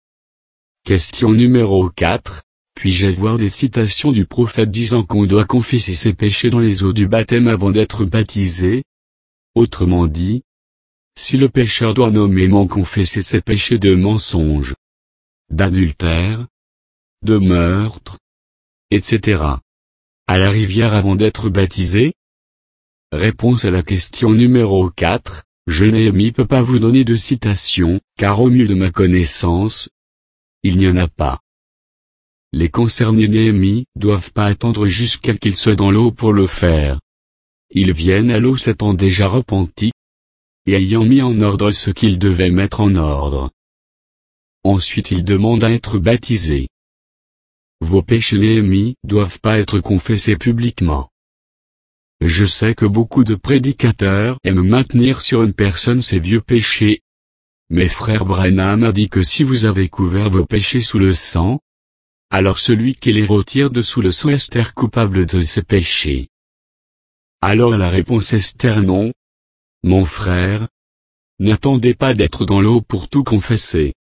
Question numéro quatre. Puis-je avoir des citations du prophète disant qu'on doit confesser ses péchés dans les eaux du baptême avant d'être baptisé? Autrement dit, si le pécheur doit nommément confesser ses péchés de mensonge, d'adultère, de meurtre, et cetera, à la rivière avant d'être baptisé? Réponse à la question numéro quatre, je Néhémie peut pas vous donner de citation, car au mieux de ma connaissance, il n'y en a pas. Les concernés Néhémie doivent pas attendre jusqu'à qu'il soit dans l'eau pour le faire. Ils viennent à l'eau s'étant déjà repentis, et ayant mis en ordre ce qu'ils devaient mettre en ordre. Ensuite ils demandent à être baptisés. Vos péchés Néhémie doivent pas être confessés publiquement. Je sais que beaucoup de prédicateurs aiment maintenir sur une personne ses vieux péchés. Mais frère Branham a dit que si vous avez couvert vos péchés sous le sang, alors celui qui les retire de sous le sang est Esther coupable de ses péchés. Alors la réponse est Esther non. Mon frère, n'attendez pas d'être dans l'eau pour tout confesser.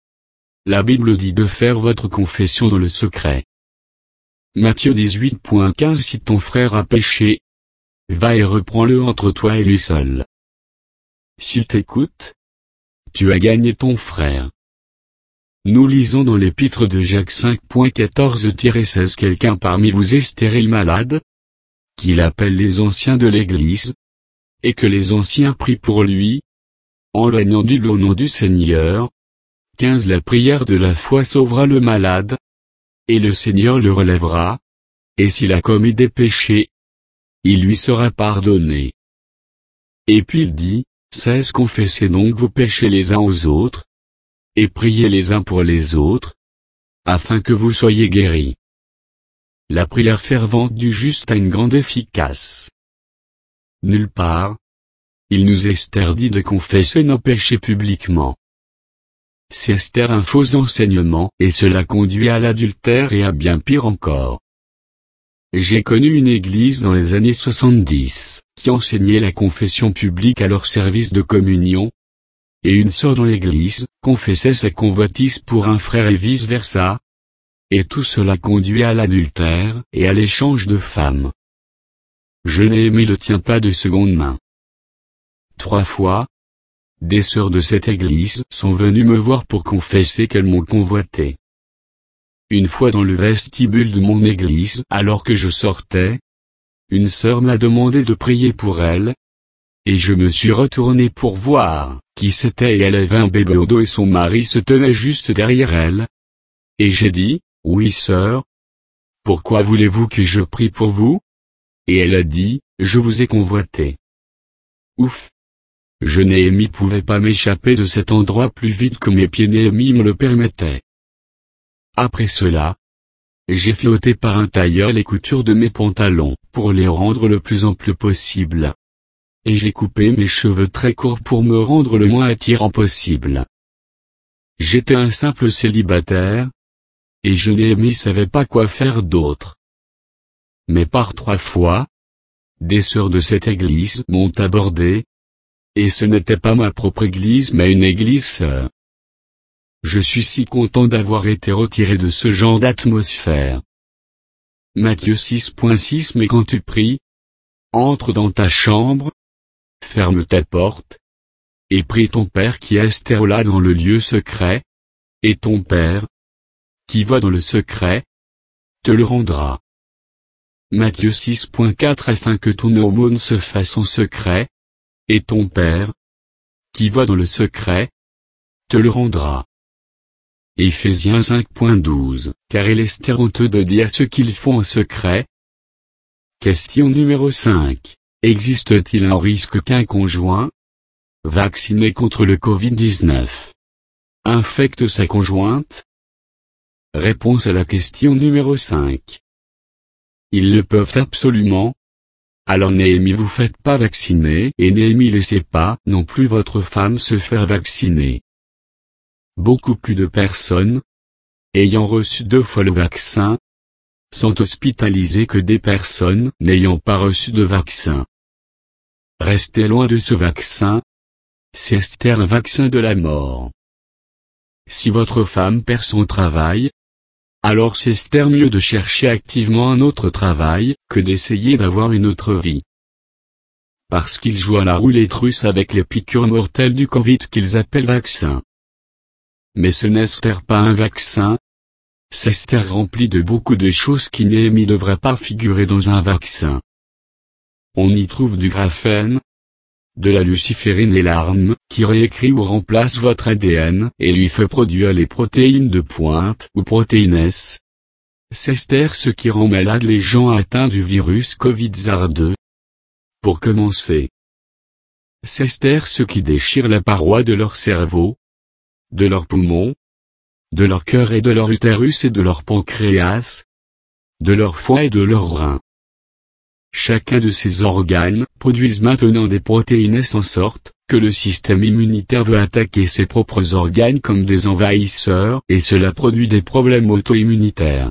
La Bible dit de faire votre confession dans le secret. Matthieu dix-huit quinze Si ton frère a péché, va et reprends-le entre toi et lui seul. S'il t'écoute, tu as gagné ton frère. Nous lisons dans l'épître de Jacques cinq quatorze seize Quelqu'un parmi vous est stérile malade, qu'il appelle les anciens de l'Église, et que les anciens prient pour lui, en loignant du au nom du Seigneur. quinze La prière de la foi sauvera le malade, et le Seigneur le relèvera, et s'il a commis des péchés, il lui sera pardonné. Et puis il dit, seize Confessez donc vos péchés les uns aux autres, et priez les uns pour les autres, afin que vous soyez guéris. La prière fervente du juste a une grande efficace. Nulle part, il nous est interdit de confesser nos péchés publiquement. C'est Esther un faux enseignement, et cela conduit à l'adultère et à bien pire encore. J'ai connu une église dans les années soixante-dix, qui enseignait la confession publique à leur service de communion, et une sœur dans l'église confessait sa convoitise pour un frère et vice-versa, et tout cela conduit à l'adultère et à l'échange de femmes. Je Néhémie le tient pas de seconde main. Trois fois, des sœurs de cette église sont venues me voir pour confesser qu'elles m'ont convoité. Une fois dans le vestibule de mon église, alors que je sortais, une sœur m'a demandé de prier pour elle, et je me suis retourné pour voir qui c'était et elle avait un bébé au dos et son mari se tenait juste derrière elle. Et j'ai dit, oui sœur. Pourquoi voulez-vous que je prie pour vous? Et elle a dit, je vous ai convoité. Ouf! Je Néhémie pouvais pas m'échapper de cet endroit plus vite que mes pieds Néhémie me le permettaient. Après cela, j'ai fait ôter par un tailleur les coutures de mes pantalons, pour les rendre le plus amples possible. Et j'ai coupé mes cheveux très courts pour me rendre le moins attirant possible. J'étais un simple célibataire, et je Néhémie savais pas quoi faire d'autre. Mais par trois fois, des sœurs de cette église m'ont abordé, et ce n'était pas ma propre église mais une église sœur. Je suis si content d'avoir été retiré de ce genre d'atmosphère. Matthieu six point six Mais quand tu pries, entre dans ta chambre, ferme ta porte, et prie ton Père qui est là dans le lieu secret, et ton Père, qui va dans le secret, te le rendra. Matthieu six point quatre Afin que ton aumône se fasse en secret, et ton Père, qui va dans le secret, te le rendra. Éphésiens cinq point douze Car il est honteux de dire ce qu'ils font en secret. Question numéro cinq. Existe-t-il un risque qu'un conjoint, vacciné contre le covid dix-neuf, infecte sa conjointe? Réponse à la question numéro cinq. Ils le peuvent absolument. Alors Néhémie vous faites pas vacciner et Néhémie laissez pas non plus votre femme se faire vacciner. Beaucoup plus de personnes, ayant reçu deux fois le vaccin, sont hospitalisées que des personnes n'ayant pas reçu de vaccin. Restez loin de ce vaccin. C'est un vaccin de la mort. Si votre femme perd son travail, alors c'est mieux de chercher activement un autre travail, que d'essayer d'avoir une autre vie. Parce qu'ils jouent à la roulette russe avec les piqûres mortelles du Covid qu'ils appellent vaccin. Mais ce n'est pas un vaccin. C'est rempli de beaucoup de choses qui Néhémie ne devraient pas figurer dans un vaccin. On y trouve du graphène, de la luciférine et l'arme, qui réécrit ou remplace votre A D N, et lui fait produire les protéines de pointe, ou protéines S. C'est ce qui rend malade les gens atteints du virus Covid deux. Pour commencer, c'est ce qui déchire la paroi de leur cerveau, de leurs poumons, de leur cœur et de leur utérus et de leur pancréas, de leur foie et de leurs reins. Chacun de ces organes produisent maintenant des protéines S en sorte que le système immunitaire veut attaquer ses propres organes comme des envahisseurs et cela produit des problèmes auto-immunitaires.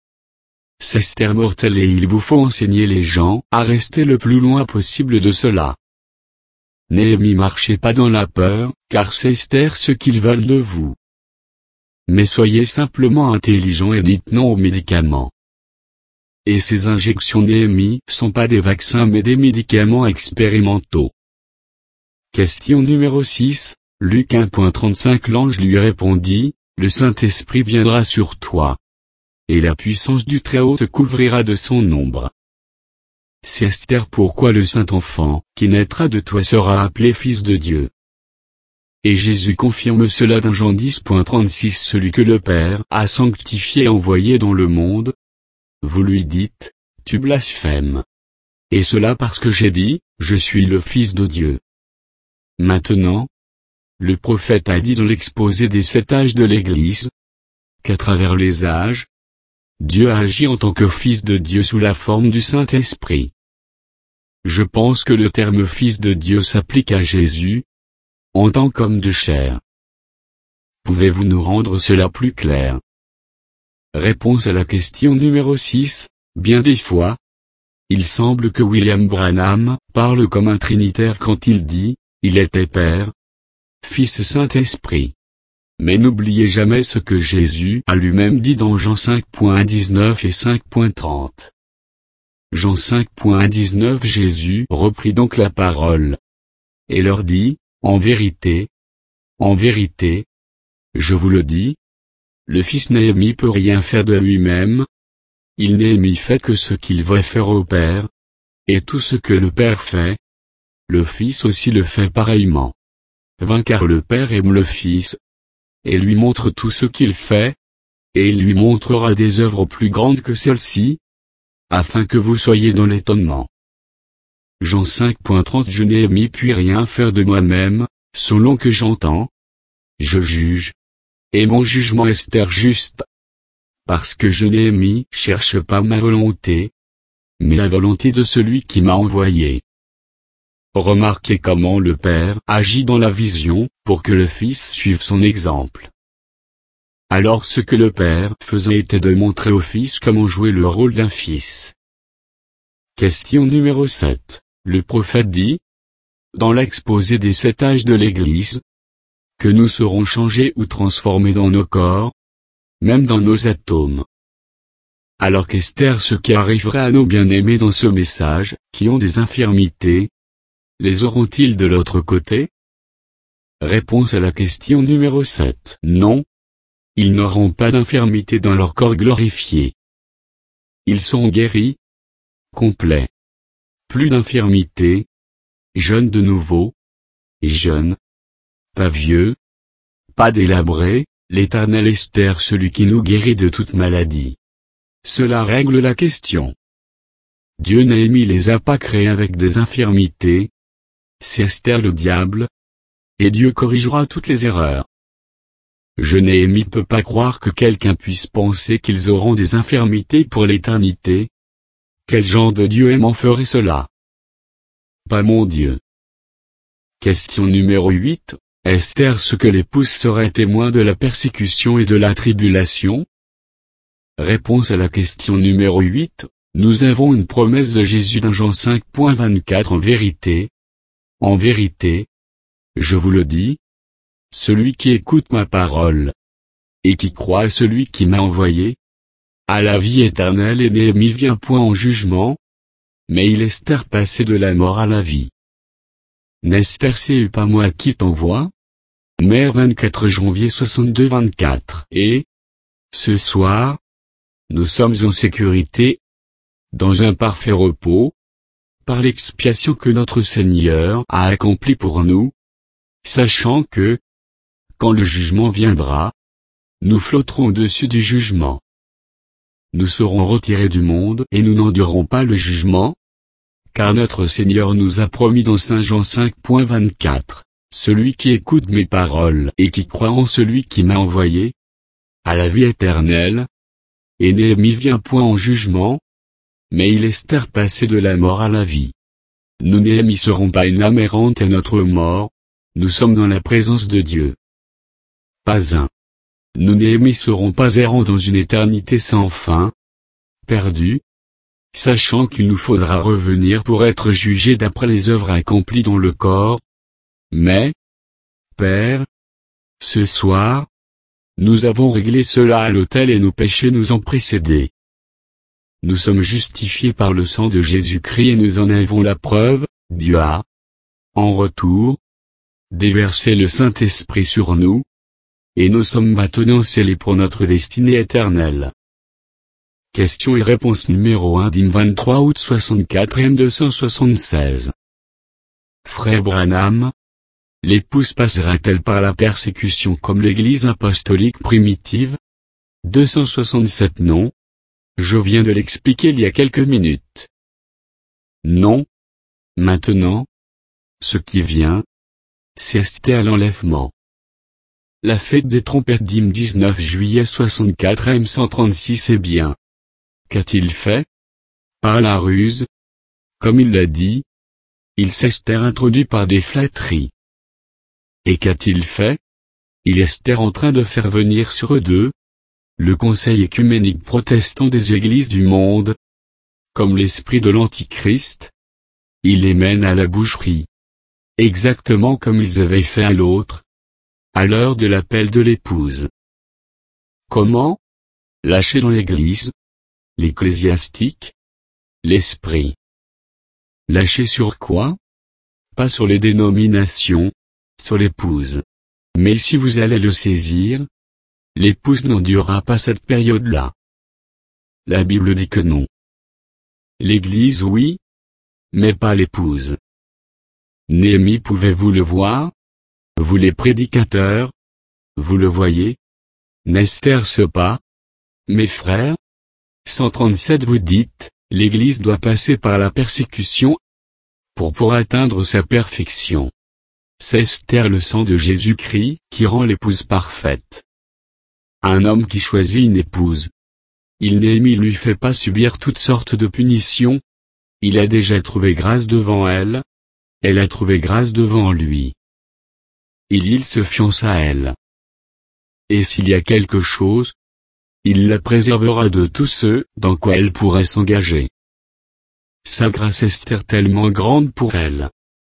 C'est mortel et il vous faut enseigner les gens à rester le plus loin possible de cela. Néhémie marchez pas dans la peur, car c'est ce qu'ils veulent de vous. Mais soyez simplement intelligents et dites non aux médicaments. Et ces injections Néhémie sont pas des vaccins mais des médicaments expérimentaux. Question numéro six, Luc un point trente-cinq L'ange lui répondit, le Saint-Esprit viendra sur toi. Et la puissance du Très-Haut te couvrira de son ombre. C'est Esther pourquoi le Saint-Enfant, qui naîtra de toi sera appelé Fils de Dieu. Et Jésus confirme cela dans Jean dix point trente-six Celui que le Père a sanctifié et envoyé dans le monde. Vous lui dites, tu blasphèmes. Et cela parce que j'ai dit, je suis le Fils de Dieu. Maintenant, le prophète a dit dans l'exposé des sept âges de l'Église, qu'à travers les âges, Dieu a agi en tant que Fils de Dieu sous la forme du Saint-Esprit. Je pense que le terme Fils de Dieu s'applique à Jésus, en tant qu'homme de chair. Pouvez-vous nous rendre cela plus clair? Réponse à la question numéro six, bien des fois, il semble que William Branham parle comme un trinitaire quand il dit, il était Père, Fils et Saint-Esprit. Mais n'oubliez jamais ce que Jésus a lui-même dit dans Jean cinq point dix-neuf et cinq point trente. Jean cinq point dix-neuf Jésus reprit donc la parole, et leur dit, en vérité, en vérité, je vous le dis, le Fils Néhémie peut rien faire de lui-même. Il Néhémie fait que ce qu'il va faire au Père. Et tout ce que le Père fait, le Fils aussi le fait pareillement. vingt Car le Père aime le Fils, et lui montre tout ce qu'il fait, et il lui montrera des œuvres plus grandes que celles-ci, afin que vous soyez dans l'étonnement. Jean cinq point trente Je Néhémie puis rien faire de moi-même, selon que j'entends. Je juge. Et mon jugement est juste. parce que je Néhémie cherche pas ma volonté, mais la volonté de celui qui m'a envoyé. Remarquez comment le Père agit dans la vision, pour que le Fils suive son exemple. Alors ce que le Père faisait était de montrer au Fils comment jouer le rôle d'un fils. Question numéro sept. Le prophète dit, dans l'exposé des sept âges de l'Église, que nous serons changés ou transformés dans nos corps, même dans nos atomes. Alors qu'Esther, ce qui arrivera à nos bien-aimés dans ce message, qui ont des infirmités, les auront-ils de l'autre côté? Réponse à la question numéro sept. Non. Ils n'auront pas d'infirmité dans leur corps glorifié. Ils sont guéris, complets. Plus d'infirmité, jeunes de nouveau, jeunes, pas vieux, pas délabrés, l'Éternel Esther, celui qui nous guérit de toute maladie. Cela règle la question. Dieu Néhémie les a pas créés avec des infirmités. C'est Esther le diable. Et Dieu corrigera toutes les erreurs. Je Néhémie peut pas croire que quelqu'un puisse penser qu'ils auront des infirmités pour l'éternité. Quel genre de Dieu aimant ferait cela? Pas mon Dieu. Question numéro huit. Esther, ce que l'épouse serait témoin de la persécution et de la tribulation? Réponse à la question numéro huit. Nous avons une promesse de Jésus dans Jean cinq vingt-quatre. En vérité, en vérité, je vous le dis, celui qui écoute ma parole, et qui croit à celui qui m'a envoyé, a la vie éternelle. Et Néhémie vient point en jugement, mais il Esther passé de la mort à la vie. N'Esther c'est pas moi qui t'envoie? Mère vingt-quatre janvier soixante-deux vingt-quatre. Et, ce soir, nous sommes en sécurité, dans un parfait repos, par l'expiation que notre Seigneur a accomplie pour nous, sachant que, quand le jugement viendra, nous flotterons au-dessus du jugement. Nous serons retirés du monde et nous n'endurerons pas le jugement, car notre Seigneur nous a promis dans Saint Jean cinq vingt-quatre, celui qui écoute mes paroles et qui croit en celui qui m'a envoyé, à la vie éternelle. Et Néhémie vient point en jugement, mais il Esther passé de la mort à la vie. Nous Néhémie serons pas une âme errante à notre mort, nous sommes dans la présence de Dieu. Pas un. Nous Néhémie serons pas errants dans une éternité sans fin, perdus, sachant qu'il nous faudra revenir pour être jugés d'après les œuvres accomplies dans le corps. Mais, Père, ce soir, nous avons réglé cela à l'autel et nos péchés nous ont précédés. Nous sommes justifiés par le sang de Jésus-Christ et nous en avons la preuve. Dieu a, en retour, déversé le Saint-Esprit sur nous, et nous sommes maintenant scellés pour notre destinée éternelle. Question et réponse numéro un. Dîme vingt-trois août soixante-quatre M deux cent soixante-seize. Frère Branham, l'épouse passera-t-elle par la persécution comme l'Église apostolique primitive? deux cent soixante-sept. Non. Je viens de l'expliquer il y a quelques minutes. Non. Maintenant, ce qui vient, c'est Esther l'enlèvement. La fête des trompettes dîme dix-neuf juillet soixante-quatre M cent trente-six. Eh bien, qu'a-t-il fait? Par la ruse. Comme il l'a dit, il s'Esther introduit par des flatteries. Et qu'a-t-il fait? Il Esther en train de faire venir sur eux deux, le conseil œcuménique protestant des églises du monde. Comme l'esprit de l'Antichrist, il les mène à la boucherie. Exactement comme ils avaient fait à l'autre, à l'heure de l'appel de l'épouse. Comment? Lâcher dans l'église, l'ecclésiastique, l'esprit. Lâcher sur quoi? Pas sur les dénominations, sur l'épouse. Mais si vous allez le saisir, l'épouse n'endurera pas cette période-là. La Bible dit que non. L'église oui, mais pas l'épouse. Néhémie, pouvez-vous le voir? Vous les prédicateurs? Vous le voyez? N'Esther ce pas? Mes frères? cent trente-sept. Vous dites, l'église doit passer par la persécution pour pour atteindre sa perfection. C'est Esther le sang de Jésus-Christ qui rend l'épouse parfaite. Un homme qui choisit une épouse, il Néhémie lui fait pas subir toutes sortes de punitions. Il a déjà trouvé grâce devant elle. Elle a trouvé grâce devant lui. Il, il se fiance à elle. Et s'il y a quelque chose, il la préservera de tous ceux dans quoi elle pourrait s'engager. Sa grâce est tellement grande pour elle.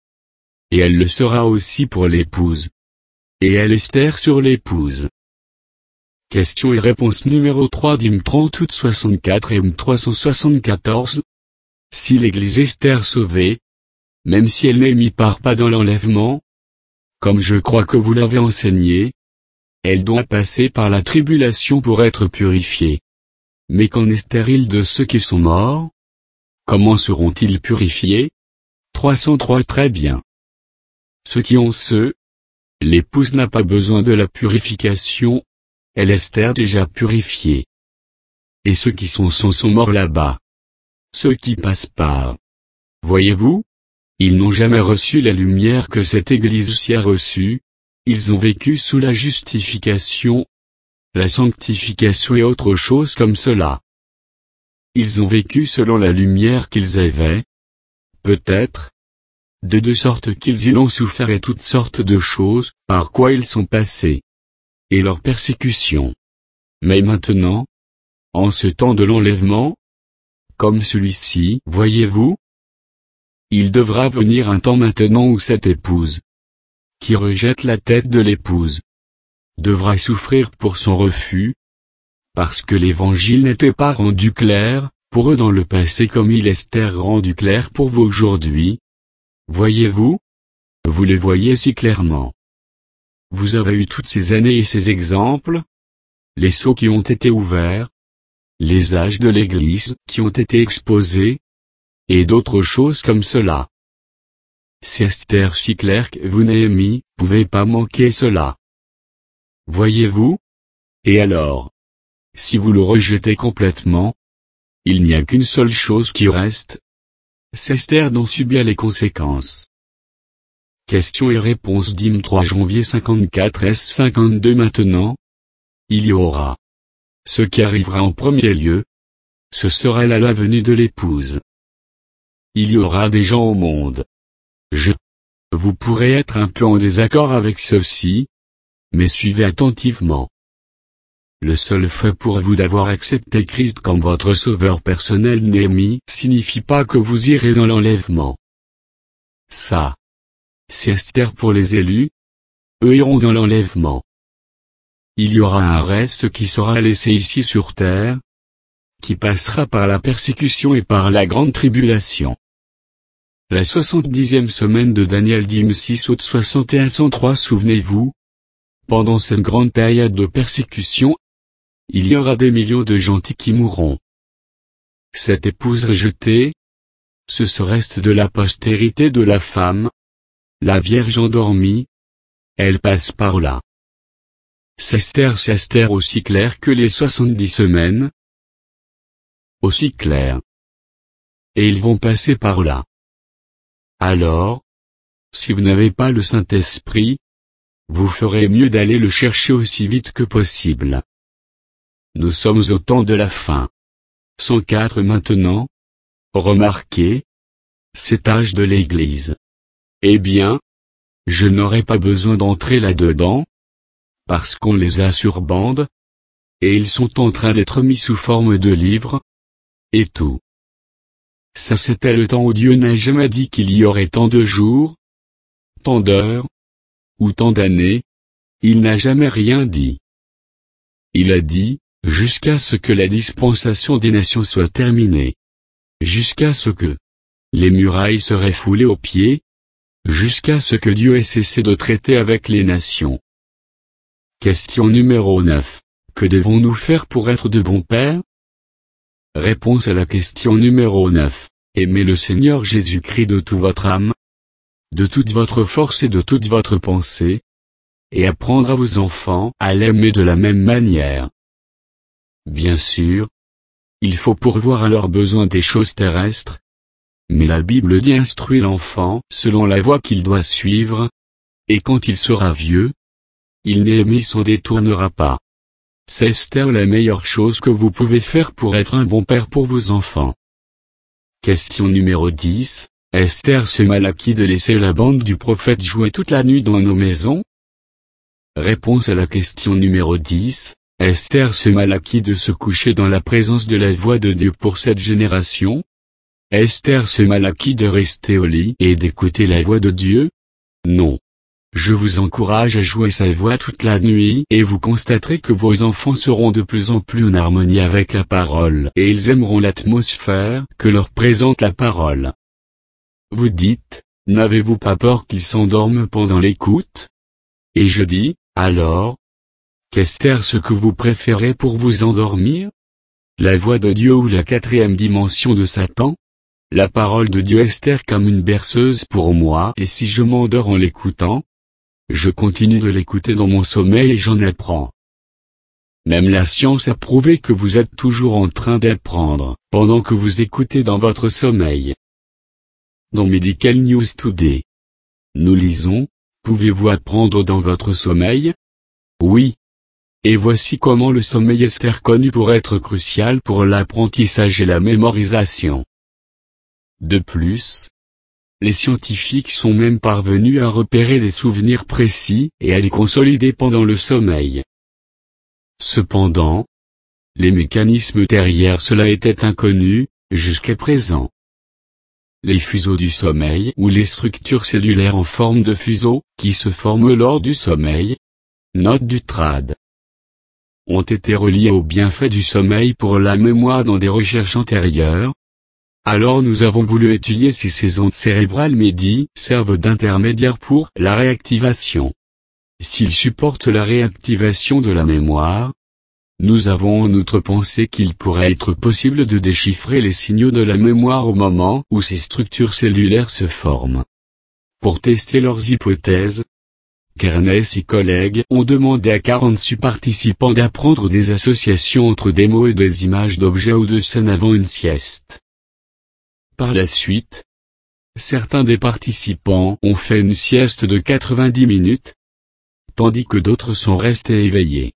Et elle le sera aussi pour l'épouse. Et elle Esther sur l'épouse. Question et réponse numéro trois d'Hymne trente août soixante-quatre et Hymne trois cent soixante-quatorze. Si l'Église Esther sauvée, même si elle n'est mise part pas dans l'enlèvement, comme je crois que vous l'avez enseigné, elle doit passer par la tribulation pour être purifiée. Mais qu'en est stérile de ceux qui sont morts? Comment seront-ils purifiés? trois cent trois Très bien. Ceux qui ont ceux, l'épouse n'a pas besoin de la purification, elle est Esther déjà purifiée. Et ceux qui sont sans sont morts là-bas. Ceux qui passent par. Voyez-vous? Ils n'ont jamais reçu la lumière que cette Église-ci a reçue, ils ont vécu sous la justification, la sanctification et autre chose comme cela. Ils ont vécu selon la lumière qu'ils avaient, peut-être, de deux sortes qu'ils y l'ont souffert et toutes sortes de choses, par quoi ils sont passés. Et leur persécution. Mais maintenant, en ce temps de l'enlèvement, comme celui-ci, voyez-vous, il devra venir un temps maintenant où cette épouse, qui rejette la tête de l'épouse, devra souffrir pour son refus, parce que l'évangile n'était pas rendu clair, pour eux dans le passé comme il est Esther rendu clair pour vous aujourd'hui. Voyez-vous? Vous les voyez si clairement. Vous avez eu toutes ces années et ces exemples, les sceaux qui ont été ouverts, les âges de l'Église qui ont été exposés, et d'autres choses comme cela. C'est Esther si clair que vous Néhémie, pouvez pas manquer cela. Voyez-vous? Et alors? Si vous le rejetez complètement, il n'y a qu'une seule chose qui reste. C'est Esther dont subit les conséquences. Questions et réponses d'Hymne trois janvier cinquante-quatre S cinquante-deux Maintenant, il y aura. Ce qui arrivera en premier lieu, ce sera là la venue de l'épouse. Il y aura des gens au monde. Je. Vous pourrez être un peu en désaccord avec ceci, mais suivez attentivement. Le seul fait pour vous d'avoir accepté Christ comme votre sauveur personnel Néhémie signifie pas que vous irez dans l'enlèvement. Ça. C'est Esther pour les élus. Eux iront dans l'enlèvement. Il y aura un reste qui sera laissé ici sur terre, qui passera par la persécution et par la grande tribulation. La soixante-dixième semaine de Daniel d'Hymne six août soixante et un cent trois Souvenez-vous, pendant cette grande période de persécution, il y aura des millions de gentils qui mourront. Cette épouse rejetée, ce reste de la postérité de la femme, la Vierge endormie, elle passe par là. C'est Esther, c'est Esther aussi clair que les soixante-dix semaines, aussi clair. Et ils vont passer par là. Alors, si vous n'avez pas le Saint-Esprit, vous ferez mieux d'aller le chercher aussi vite que possible. Nous sommes au temps de la fin. cent quatre Maintenant, remarquez, cet âge de l'Église. Eh bien, je n'aurai pas besoin d'entrer là-dedans, parce qu'on les a sur bande, et ils sont en train d'être mis sous forme de livres, et tout. Ça c'était le temps où Dieu n'a jamais dit qu'il y aurait tant de jours, tant d'heures, ou tant d'années, il n'a jamais rien dit. Il a dit, jusqu'à ce que la dispensation des nations soit terminée. Jusqu'à ce que les murailles seraient foulées aux pieds, jusqu'à ce que Dieu ait cessé de traiter avec les nations. Question numéro neuf. Que devons-nous faire pour être de bons pères? Réponse à la question numéro neuf. Aimez le Seigneur Jésus-Christ de toute votre âme, de toute votre force et de toute votre pensée, et apprendre à vos enfants à l'aimer de la même manière. Bien sûr, il faut pourvoir à leurs besoins des choses terrestres, mais la Bible dit instruit l'enfant selon la voie qu'il doit suivre, et quand il sera vieux, il Néhémie s'en détournera pas. C'est Esther la meilleure chose que vous pouvez faire pour être un bon père pour vos enfants. Question numéro dix. Esther se malaquit de laisser la bande du prophète jouer toute la nuit dans nos maisons? Réponse à la question numéro dix. Esther se malaquit de se coucher dans la présence de la voix de Dieu pour cette génération? Esther se malaquit de rester au lit et d'écouter la voix de Dieu? Non. Je vous encourage à jouer sa voix toute la nuit et vous constaterez que vos enfants seront de plus en plus en harmonie avec la parole et ils aimeront l'atmosphère que leur présente la parole. Vous dites, n'avez-vous pas peur qu'ils s'endorment pendant l'écoute? Et je dis, alors, qu'Esther ce que vous préférez pour vous endormir? La voix de Dieu ou la quatrième dimension de Satan? La parole de Dieu Esther comme une berceuse pour moi et si je m'endors en l'écoutant, je continue de l'écouter dans mon sommeil et j'en apprends. Même la science a prouvé que vous êtes toujours en train d'apprendre, pendant que vous écoutez dans votre sommeil. Dans Medical News Today, nous lisons, pouvez-vous apprendre dans votre sommeil? Oui. Et voici comment le sommeil est reconnu pour être crucial pour l'apprentissage et la mémorisation. De plus, les scientifiques sont même parvenus à repérer des souvenirs précis et à les consolider pendant le sommeil. Cependant, les mécanismes derrière cela étaient inconnus, jusqu'à présent. Les fuseaux du sommeil ou les structures cellulaires en forme de fuseaux, qui se forment lors du sommeil, note du trad, ont été reliés aux bienfaits du sommeil pour la mémoire dans des recherches antérieures. Alors nous avons voulu étudier si ces ondes cérébrales médi servent d'intermédiaire pour la réactivation. S'ils supportent la réactivation de la mémoire, nous avons en outre pensé qu'il pourrait être possible de déchiffrer les signaux de la mémoire au moment où ces structures cellulaires se forment. Pour tester leurs hypothèses, Kearney et ses collègues ont demandé à quarante-six participants d'apprendre des associations entre des mots et des images d'objets ou de scènes avant une sieste. Par la suite, certains des participants ont fait une sieste de quatre-vingt-dix minutes, tandis que d'autres sont restés éveillés.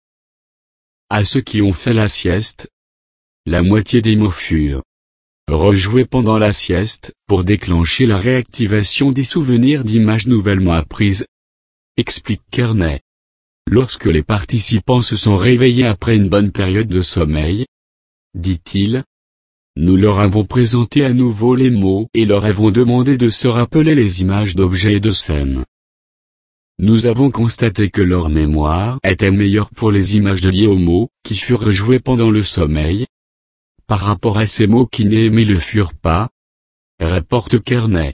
À ceux qui ont fait la sieste, la moitié des mots furent rejoués pendant la sieste, pour déclencher la réactivation des souvenirs d'images nouvellement apprises, explique Kearney. Lorsque les participants se sont réveillés après une bonne période de sommeil, dit-il, nous leur avons présenté à nouveau les mots et leur avons demandé de se rappeler les images d'objets et de scènes. Nous avons constaté que leur mémoire était meilleure pour les images liées aux mots, qui furent rejoués pendant le sommeil, par rapport à ces mots qui ne le furent pas, rapporte Kearney.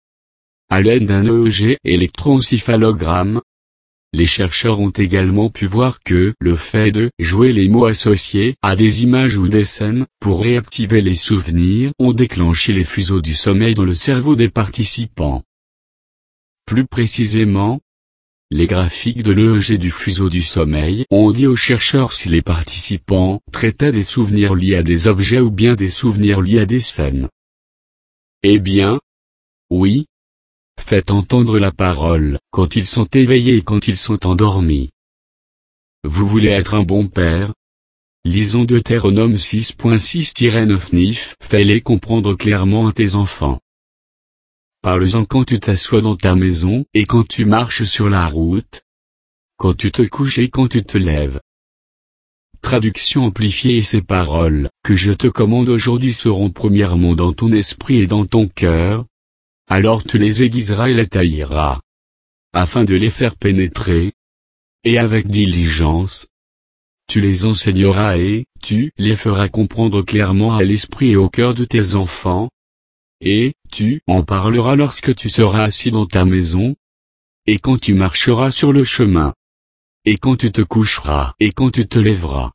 À l'aide d'un E E G électroencéphalogramme, les chercheurs ont également pu voir que le fait de jouer les mots associés à des images ou des scènes pour réactiver les souvenirs ont déclenché les fuseaux du sommeil dans le cerveau des participants. Plus précisément, les graphiques de l'E E G du fuseau du sommeil ont dit aux chercheurs si les participants traitaient des souvenirs liés à des objets ou bien des souvenirs liés à des scènes. Eh bien, oui. Faites entendre la parole, quand ils sont éveillés et quand ils sont endormis. Vous voulez être un bon père? Lisons Deutéronome six point six neuf N I F. Fais-les comprendre clairement à tes enfants. Parle-en quand tu t'assois dans ta maison et quand tu marches sur la route, quand tu te couches et quand tu te lèves. Traduction amplifiée. Et ces paroles que je te commande aujourd'hui seront premièrement dans ton esprit et dans ton cœur. Alors tu les aiguiseras et les tailleras, afin de les faire pénétrer, et avec diligence, tu les enseigneras et tu les feras comprendre clairement à l'esprit et au cœur de tes enfants, et tu en parleras lorsque tu seras assis dans ta maison, et quand tu marcheras sur le chemin, et quand tu te coucheras et quand tu te lèveras.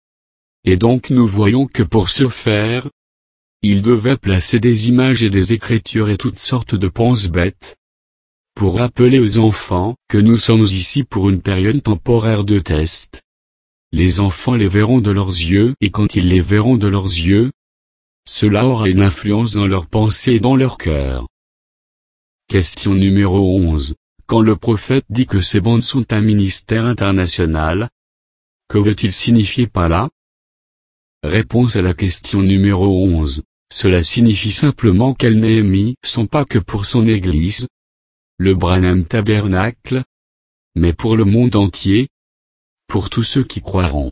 Et donc nous voyons que pour ce faire, il devait placer des images et des écritures et toutes sortes de pense-bêtes, pour rappeler aux enfants que nous sommes ici pour une période temporaire de test. Les enfants les verront de leurs yeux et quand ils les verront de leurs yeux, cela aura une influence dans leurs pensées et dans leur cœur. Question numéro onze. Quand le prophète dit que ces bandes sont un ministère international, Que veut-il signifier par là? Réponse à la question numéro onze. Cela signifie simplement qu'elles Néhémie sont pas que pour son Église, le Branham Tabernacle, mais pour le monde entier, pour tous ceux qui croiront.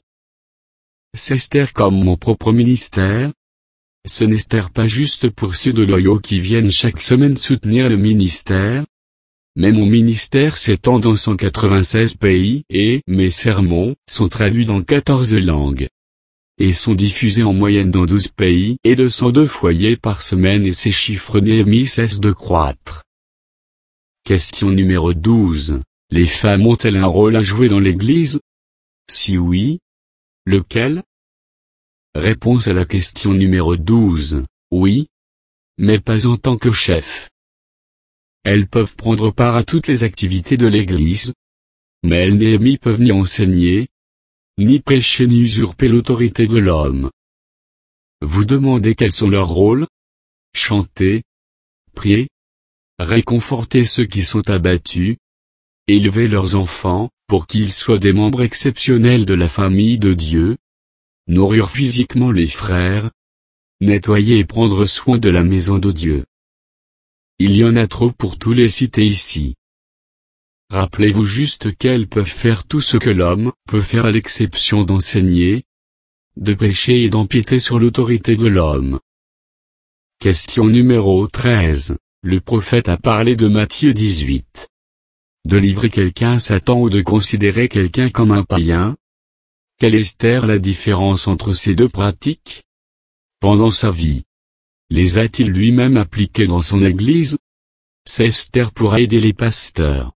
S'Esther comme mon propre ministère. Ce n'est pas juste pour ceux de l'Ohio qui viennent chaque semaine soutenir le ministère, mais mon ministère s'étend dans cent quatre-vingt-seize pays et mes sermons sont traduits dans quatorze langues et sont diffusés en moyenne dans douze pays et deux cent deux foyers par semaine et ces chiffres Néhémie cessent de croître. Question numéro douze. Les femmes ont-elles un rôle à jouer dans l'Église? Si oui, lequel? Réponse à la question numéro douze. Oui, mais pas en tant que chef. Elles peuvent prendre part à toutes les activités de l'Église, mais elles Néhémie peuvent ni enseigner, ni prêcher ni usurper l'autorité de l'homme. Vous demandez quels sont leurs rôles? Chanter, prier, réconforter ceux qui sont abattus, élever leurs enfants, pour qu'ils soient des membres exceptionnels de la famille de Dieu, nourrir physiquement les frères, nettoyer et prendre soin de la maison de Dieu. Il y en a trop pour tous les citer ici. Rappelez-vous juste qu'elles peuvent faire tout ce que l'homme peut faire à l'exception d'enseigner, de prêcher et d'empiéter sur l'autorité de l'homme. Question numéro treize. Le prophète a parlé de Matthieu dix-huit. De livrer quelqu'un à Satan ou de considérer quelqu'un comme un païen. Quelle est la différence entre ces deux pratiques? Pendant sa vie, les a-t-il lui-même appliquées dans son Église? C'est Esther pour aider les pasteurs.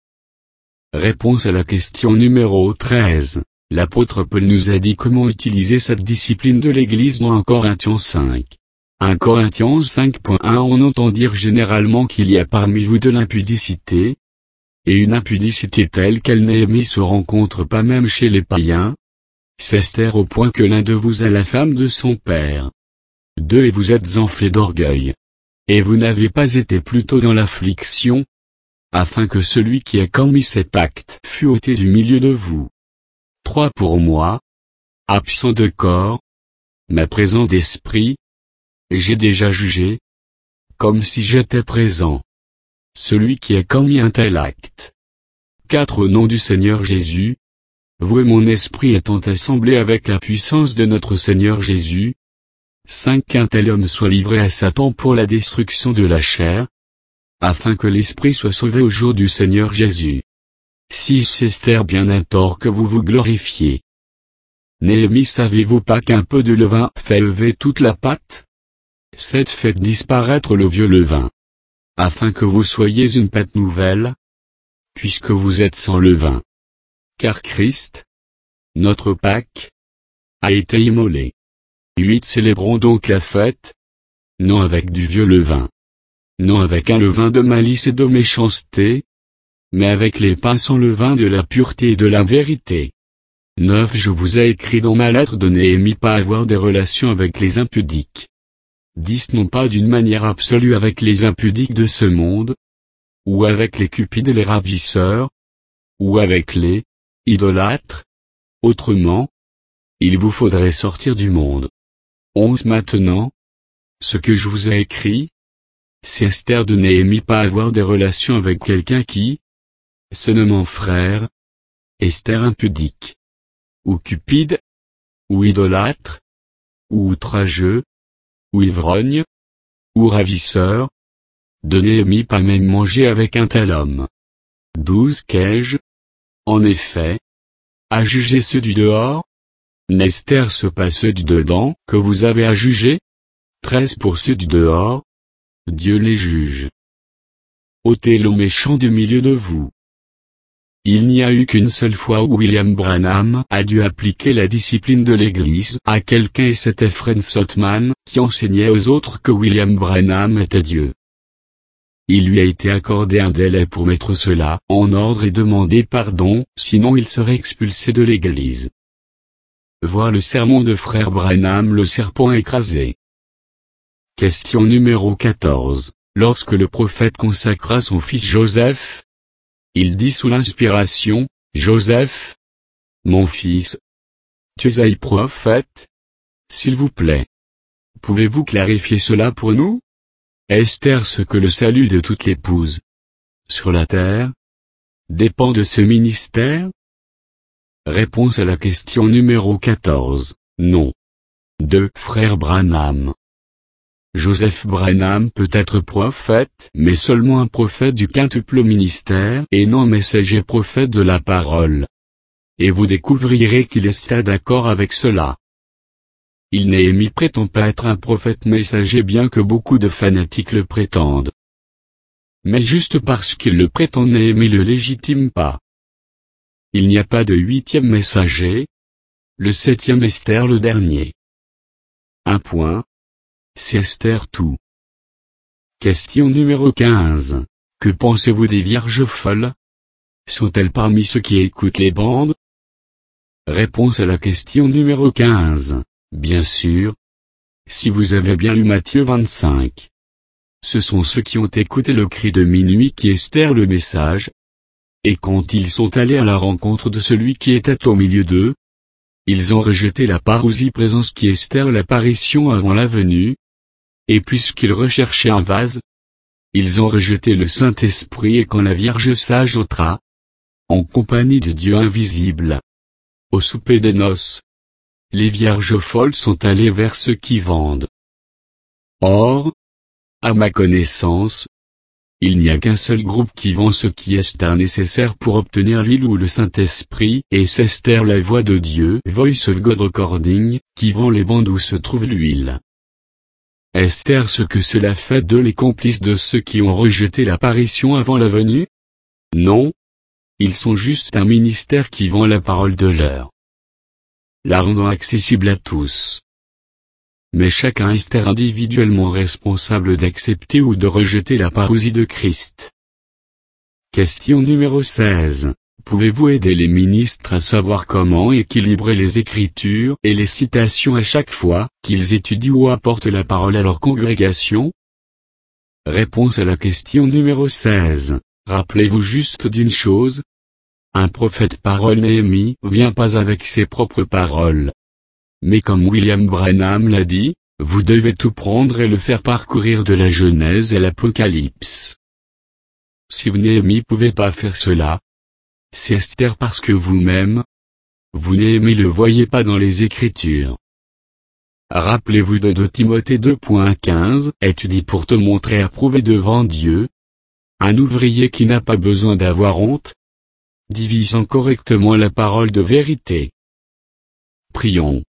Réponse à la question numéro treize. L'apôtre Paul nous a dit comment utiliser cette discipline de l'Église dans un Corinthiens cinq. un Corinthiens cinq point un On entend dire généralement qu'il y a parmi vous de l'impudicité, et une impudicité telle qu'elle Néhémie se rencontre pas même chez les païens. C'est Esther au point que l'un de vous a la femme de son père. deux Et vous êtes enflés d'orgueil. Et vous n'avez pas été plutôt dans l'affliction, afin que celui qui a commis cet acte fût ôté du milieu de vous. trois Pour moi, absent de corps, mais présent d'esprit, j'ai déjà jugé, comme si j'étais présent, celui qui a commis un tel acte. quatre Au nom du Seigneur Jésus, vous et mon esprit étant assemblés avec la puissance de notre Seigneur Jésus. cinq Qu'un tel homme soit livré à Satan pour la destruction de la chair, afin que l'esprit soit sauvé au jour du Seigneur Jésus. six Esther bien un tort que vous vous glorifiez. Néhémie savez-vous pas qu'un peu de levain fait lever toute la pâte? sept Faites disparaître le vieux levain, afin que vous soyez une pâte nouvelle, puisque vous êtes sans levain. Car Christ, notre Pâque, a été immolé. huit Célébrons donc la fête, non avec du vieux levain, non avec un levain de malice et de méchanceté, mais avec les pains sans levain de la pureté et de la vérité. neuf Je vous ai écrit dans ma lettre de Néhémie pas avoir des relations avec les impudiques. dix Non pas d'une manière absolue avec les impudiques de ce monde, ou avec les cupides et les ravisseurs, ou avec les idolâtres. Autrement, il vous faudrait sortir du monde. onze Maintenant, ce que je vous ai écrit, c'est Esther de Néhémie pas avoir des relations avec quelqu'un qui, se nommant frère, Esther impudique, ou cupide, ou idolâtre, ou outrageux, ou ivrogne, ou ravisseur, de Néhémie pas même manger avec un tel homme. douze Qu'ai-je, en effet, à juger ceux du dehors? N'est-ce pas ceux du dedans que vous avez à juger? treize Pour ceux du dehors, Dieu les juge. Ôtez le méchant du milieu de vous. Il n'y a eu qu'une seule fois où William Branham a dû appliquer la discipline de l'Église à quelqu'un et c'était Fred Sotman qui enseignait aux autres que William Branham était Dieu. Il lui a été accordé un délai pour mettre cela en ordre et demander pardon, sinon il serait expulsé de l'Église. Voir le sermon de frère Branham le serpent écrasé. Question numéro quatorze. Lorsque le prophète consacra son fils Joseph, il dit sous l'inspiration, Joseph, mon fils, Tu es prophète? S'il vous plaît. Pouvez-vous clarifier cela pour nous? Esther, ce que le salut de toute l'épouse sur la terre dépend de ce ministère? Réponse à la question numéro quatorze. Non. deux. Frère Branham. Joseph Branham peut être prophète, mais seulement un prophète du quintuple ministère et non messager prophète de la parole. Et vous découvrirez qu'il est d'accord avec cela. Il Néhémie prétend pas être un prophète messager bien que beaucoup de fanatiques le prétendent. Mais juste parce qu'il le prétend, Néhémie le légitime pas. Il n'y a pas de huitième messager. Le septième Esther le dernier. Un point. C'est Esther tout. Question numéro quinze. Que pensez-vous des vierges folles? Sont-elles parmi ceux qui écoutent les bandes? Réponse à la question numéro quinze. Bien sûr. Si vous avez bien lu Matthieu vingt-cinq. Ce sont ceux qui ont écouté le cri de minuit qui Esther le message. Et quand ils sont allés à la rencontre de celui qui était au milieu d'eux, ils ont rejeté la parousie présence qui Esther l'apparition avant la venue. Et puisqu'ils recherchaient un vase, ils ont rejeté le Saint-Esprit et quand la Vierge sage entra, en compagnie de Dieu invisible, au souper des noces, les vierges folles sont allées vers ceux qui vendent. Or, à ma connaissance, il n'y a qu'un seul groupe qui vend ce qui est nécessaire pour obtenir l'huile ou le Saint-Esprit, et c'est Esther la voix de Dieu, Voice of God Recording, qui vend les bandes où se trouve l'huile. Esther, ce que cela fait d'eux les complices de ceux qui ont rejeté l'apparition avant la venue? Non. Ils sont juste un ministère qui vend la parole de l'heure, la rendant accessible à tous. Mais chacun est individuellement responsable d'accepter ou de rejeter la parousie de Christ. Question numéro seize. Pouvez-vous aider les ministres à savoir comment équilibrer les écritures et les citations à chaque fois qu'ils étudient ou apportent la parole à leur congrégation? Réponse à la question numéro seize. Rappelez-vous juste d'une chose. Un prophète parole Néhémie vient pas avec ses propres paroles. Mais comme William Branham l'a dit, vous devez tout prendre et le faire parcourir de la Genèse à l'Apocalypse. Si vous Néhémie pouvez pas faire cela, c'est Esther parce que vous-même, vous Néhémie le voyez pas dans les Écritures. Rappelez-vous de deux Timothée deux point quinze, étudie pour te montrer approuvé devant Dieu. Un ouvrier qui n'a pas besoin d'avoir honte, divisant correctement la parole de vérité. Prions.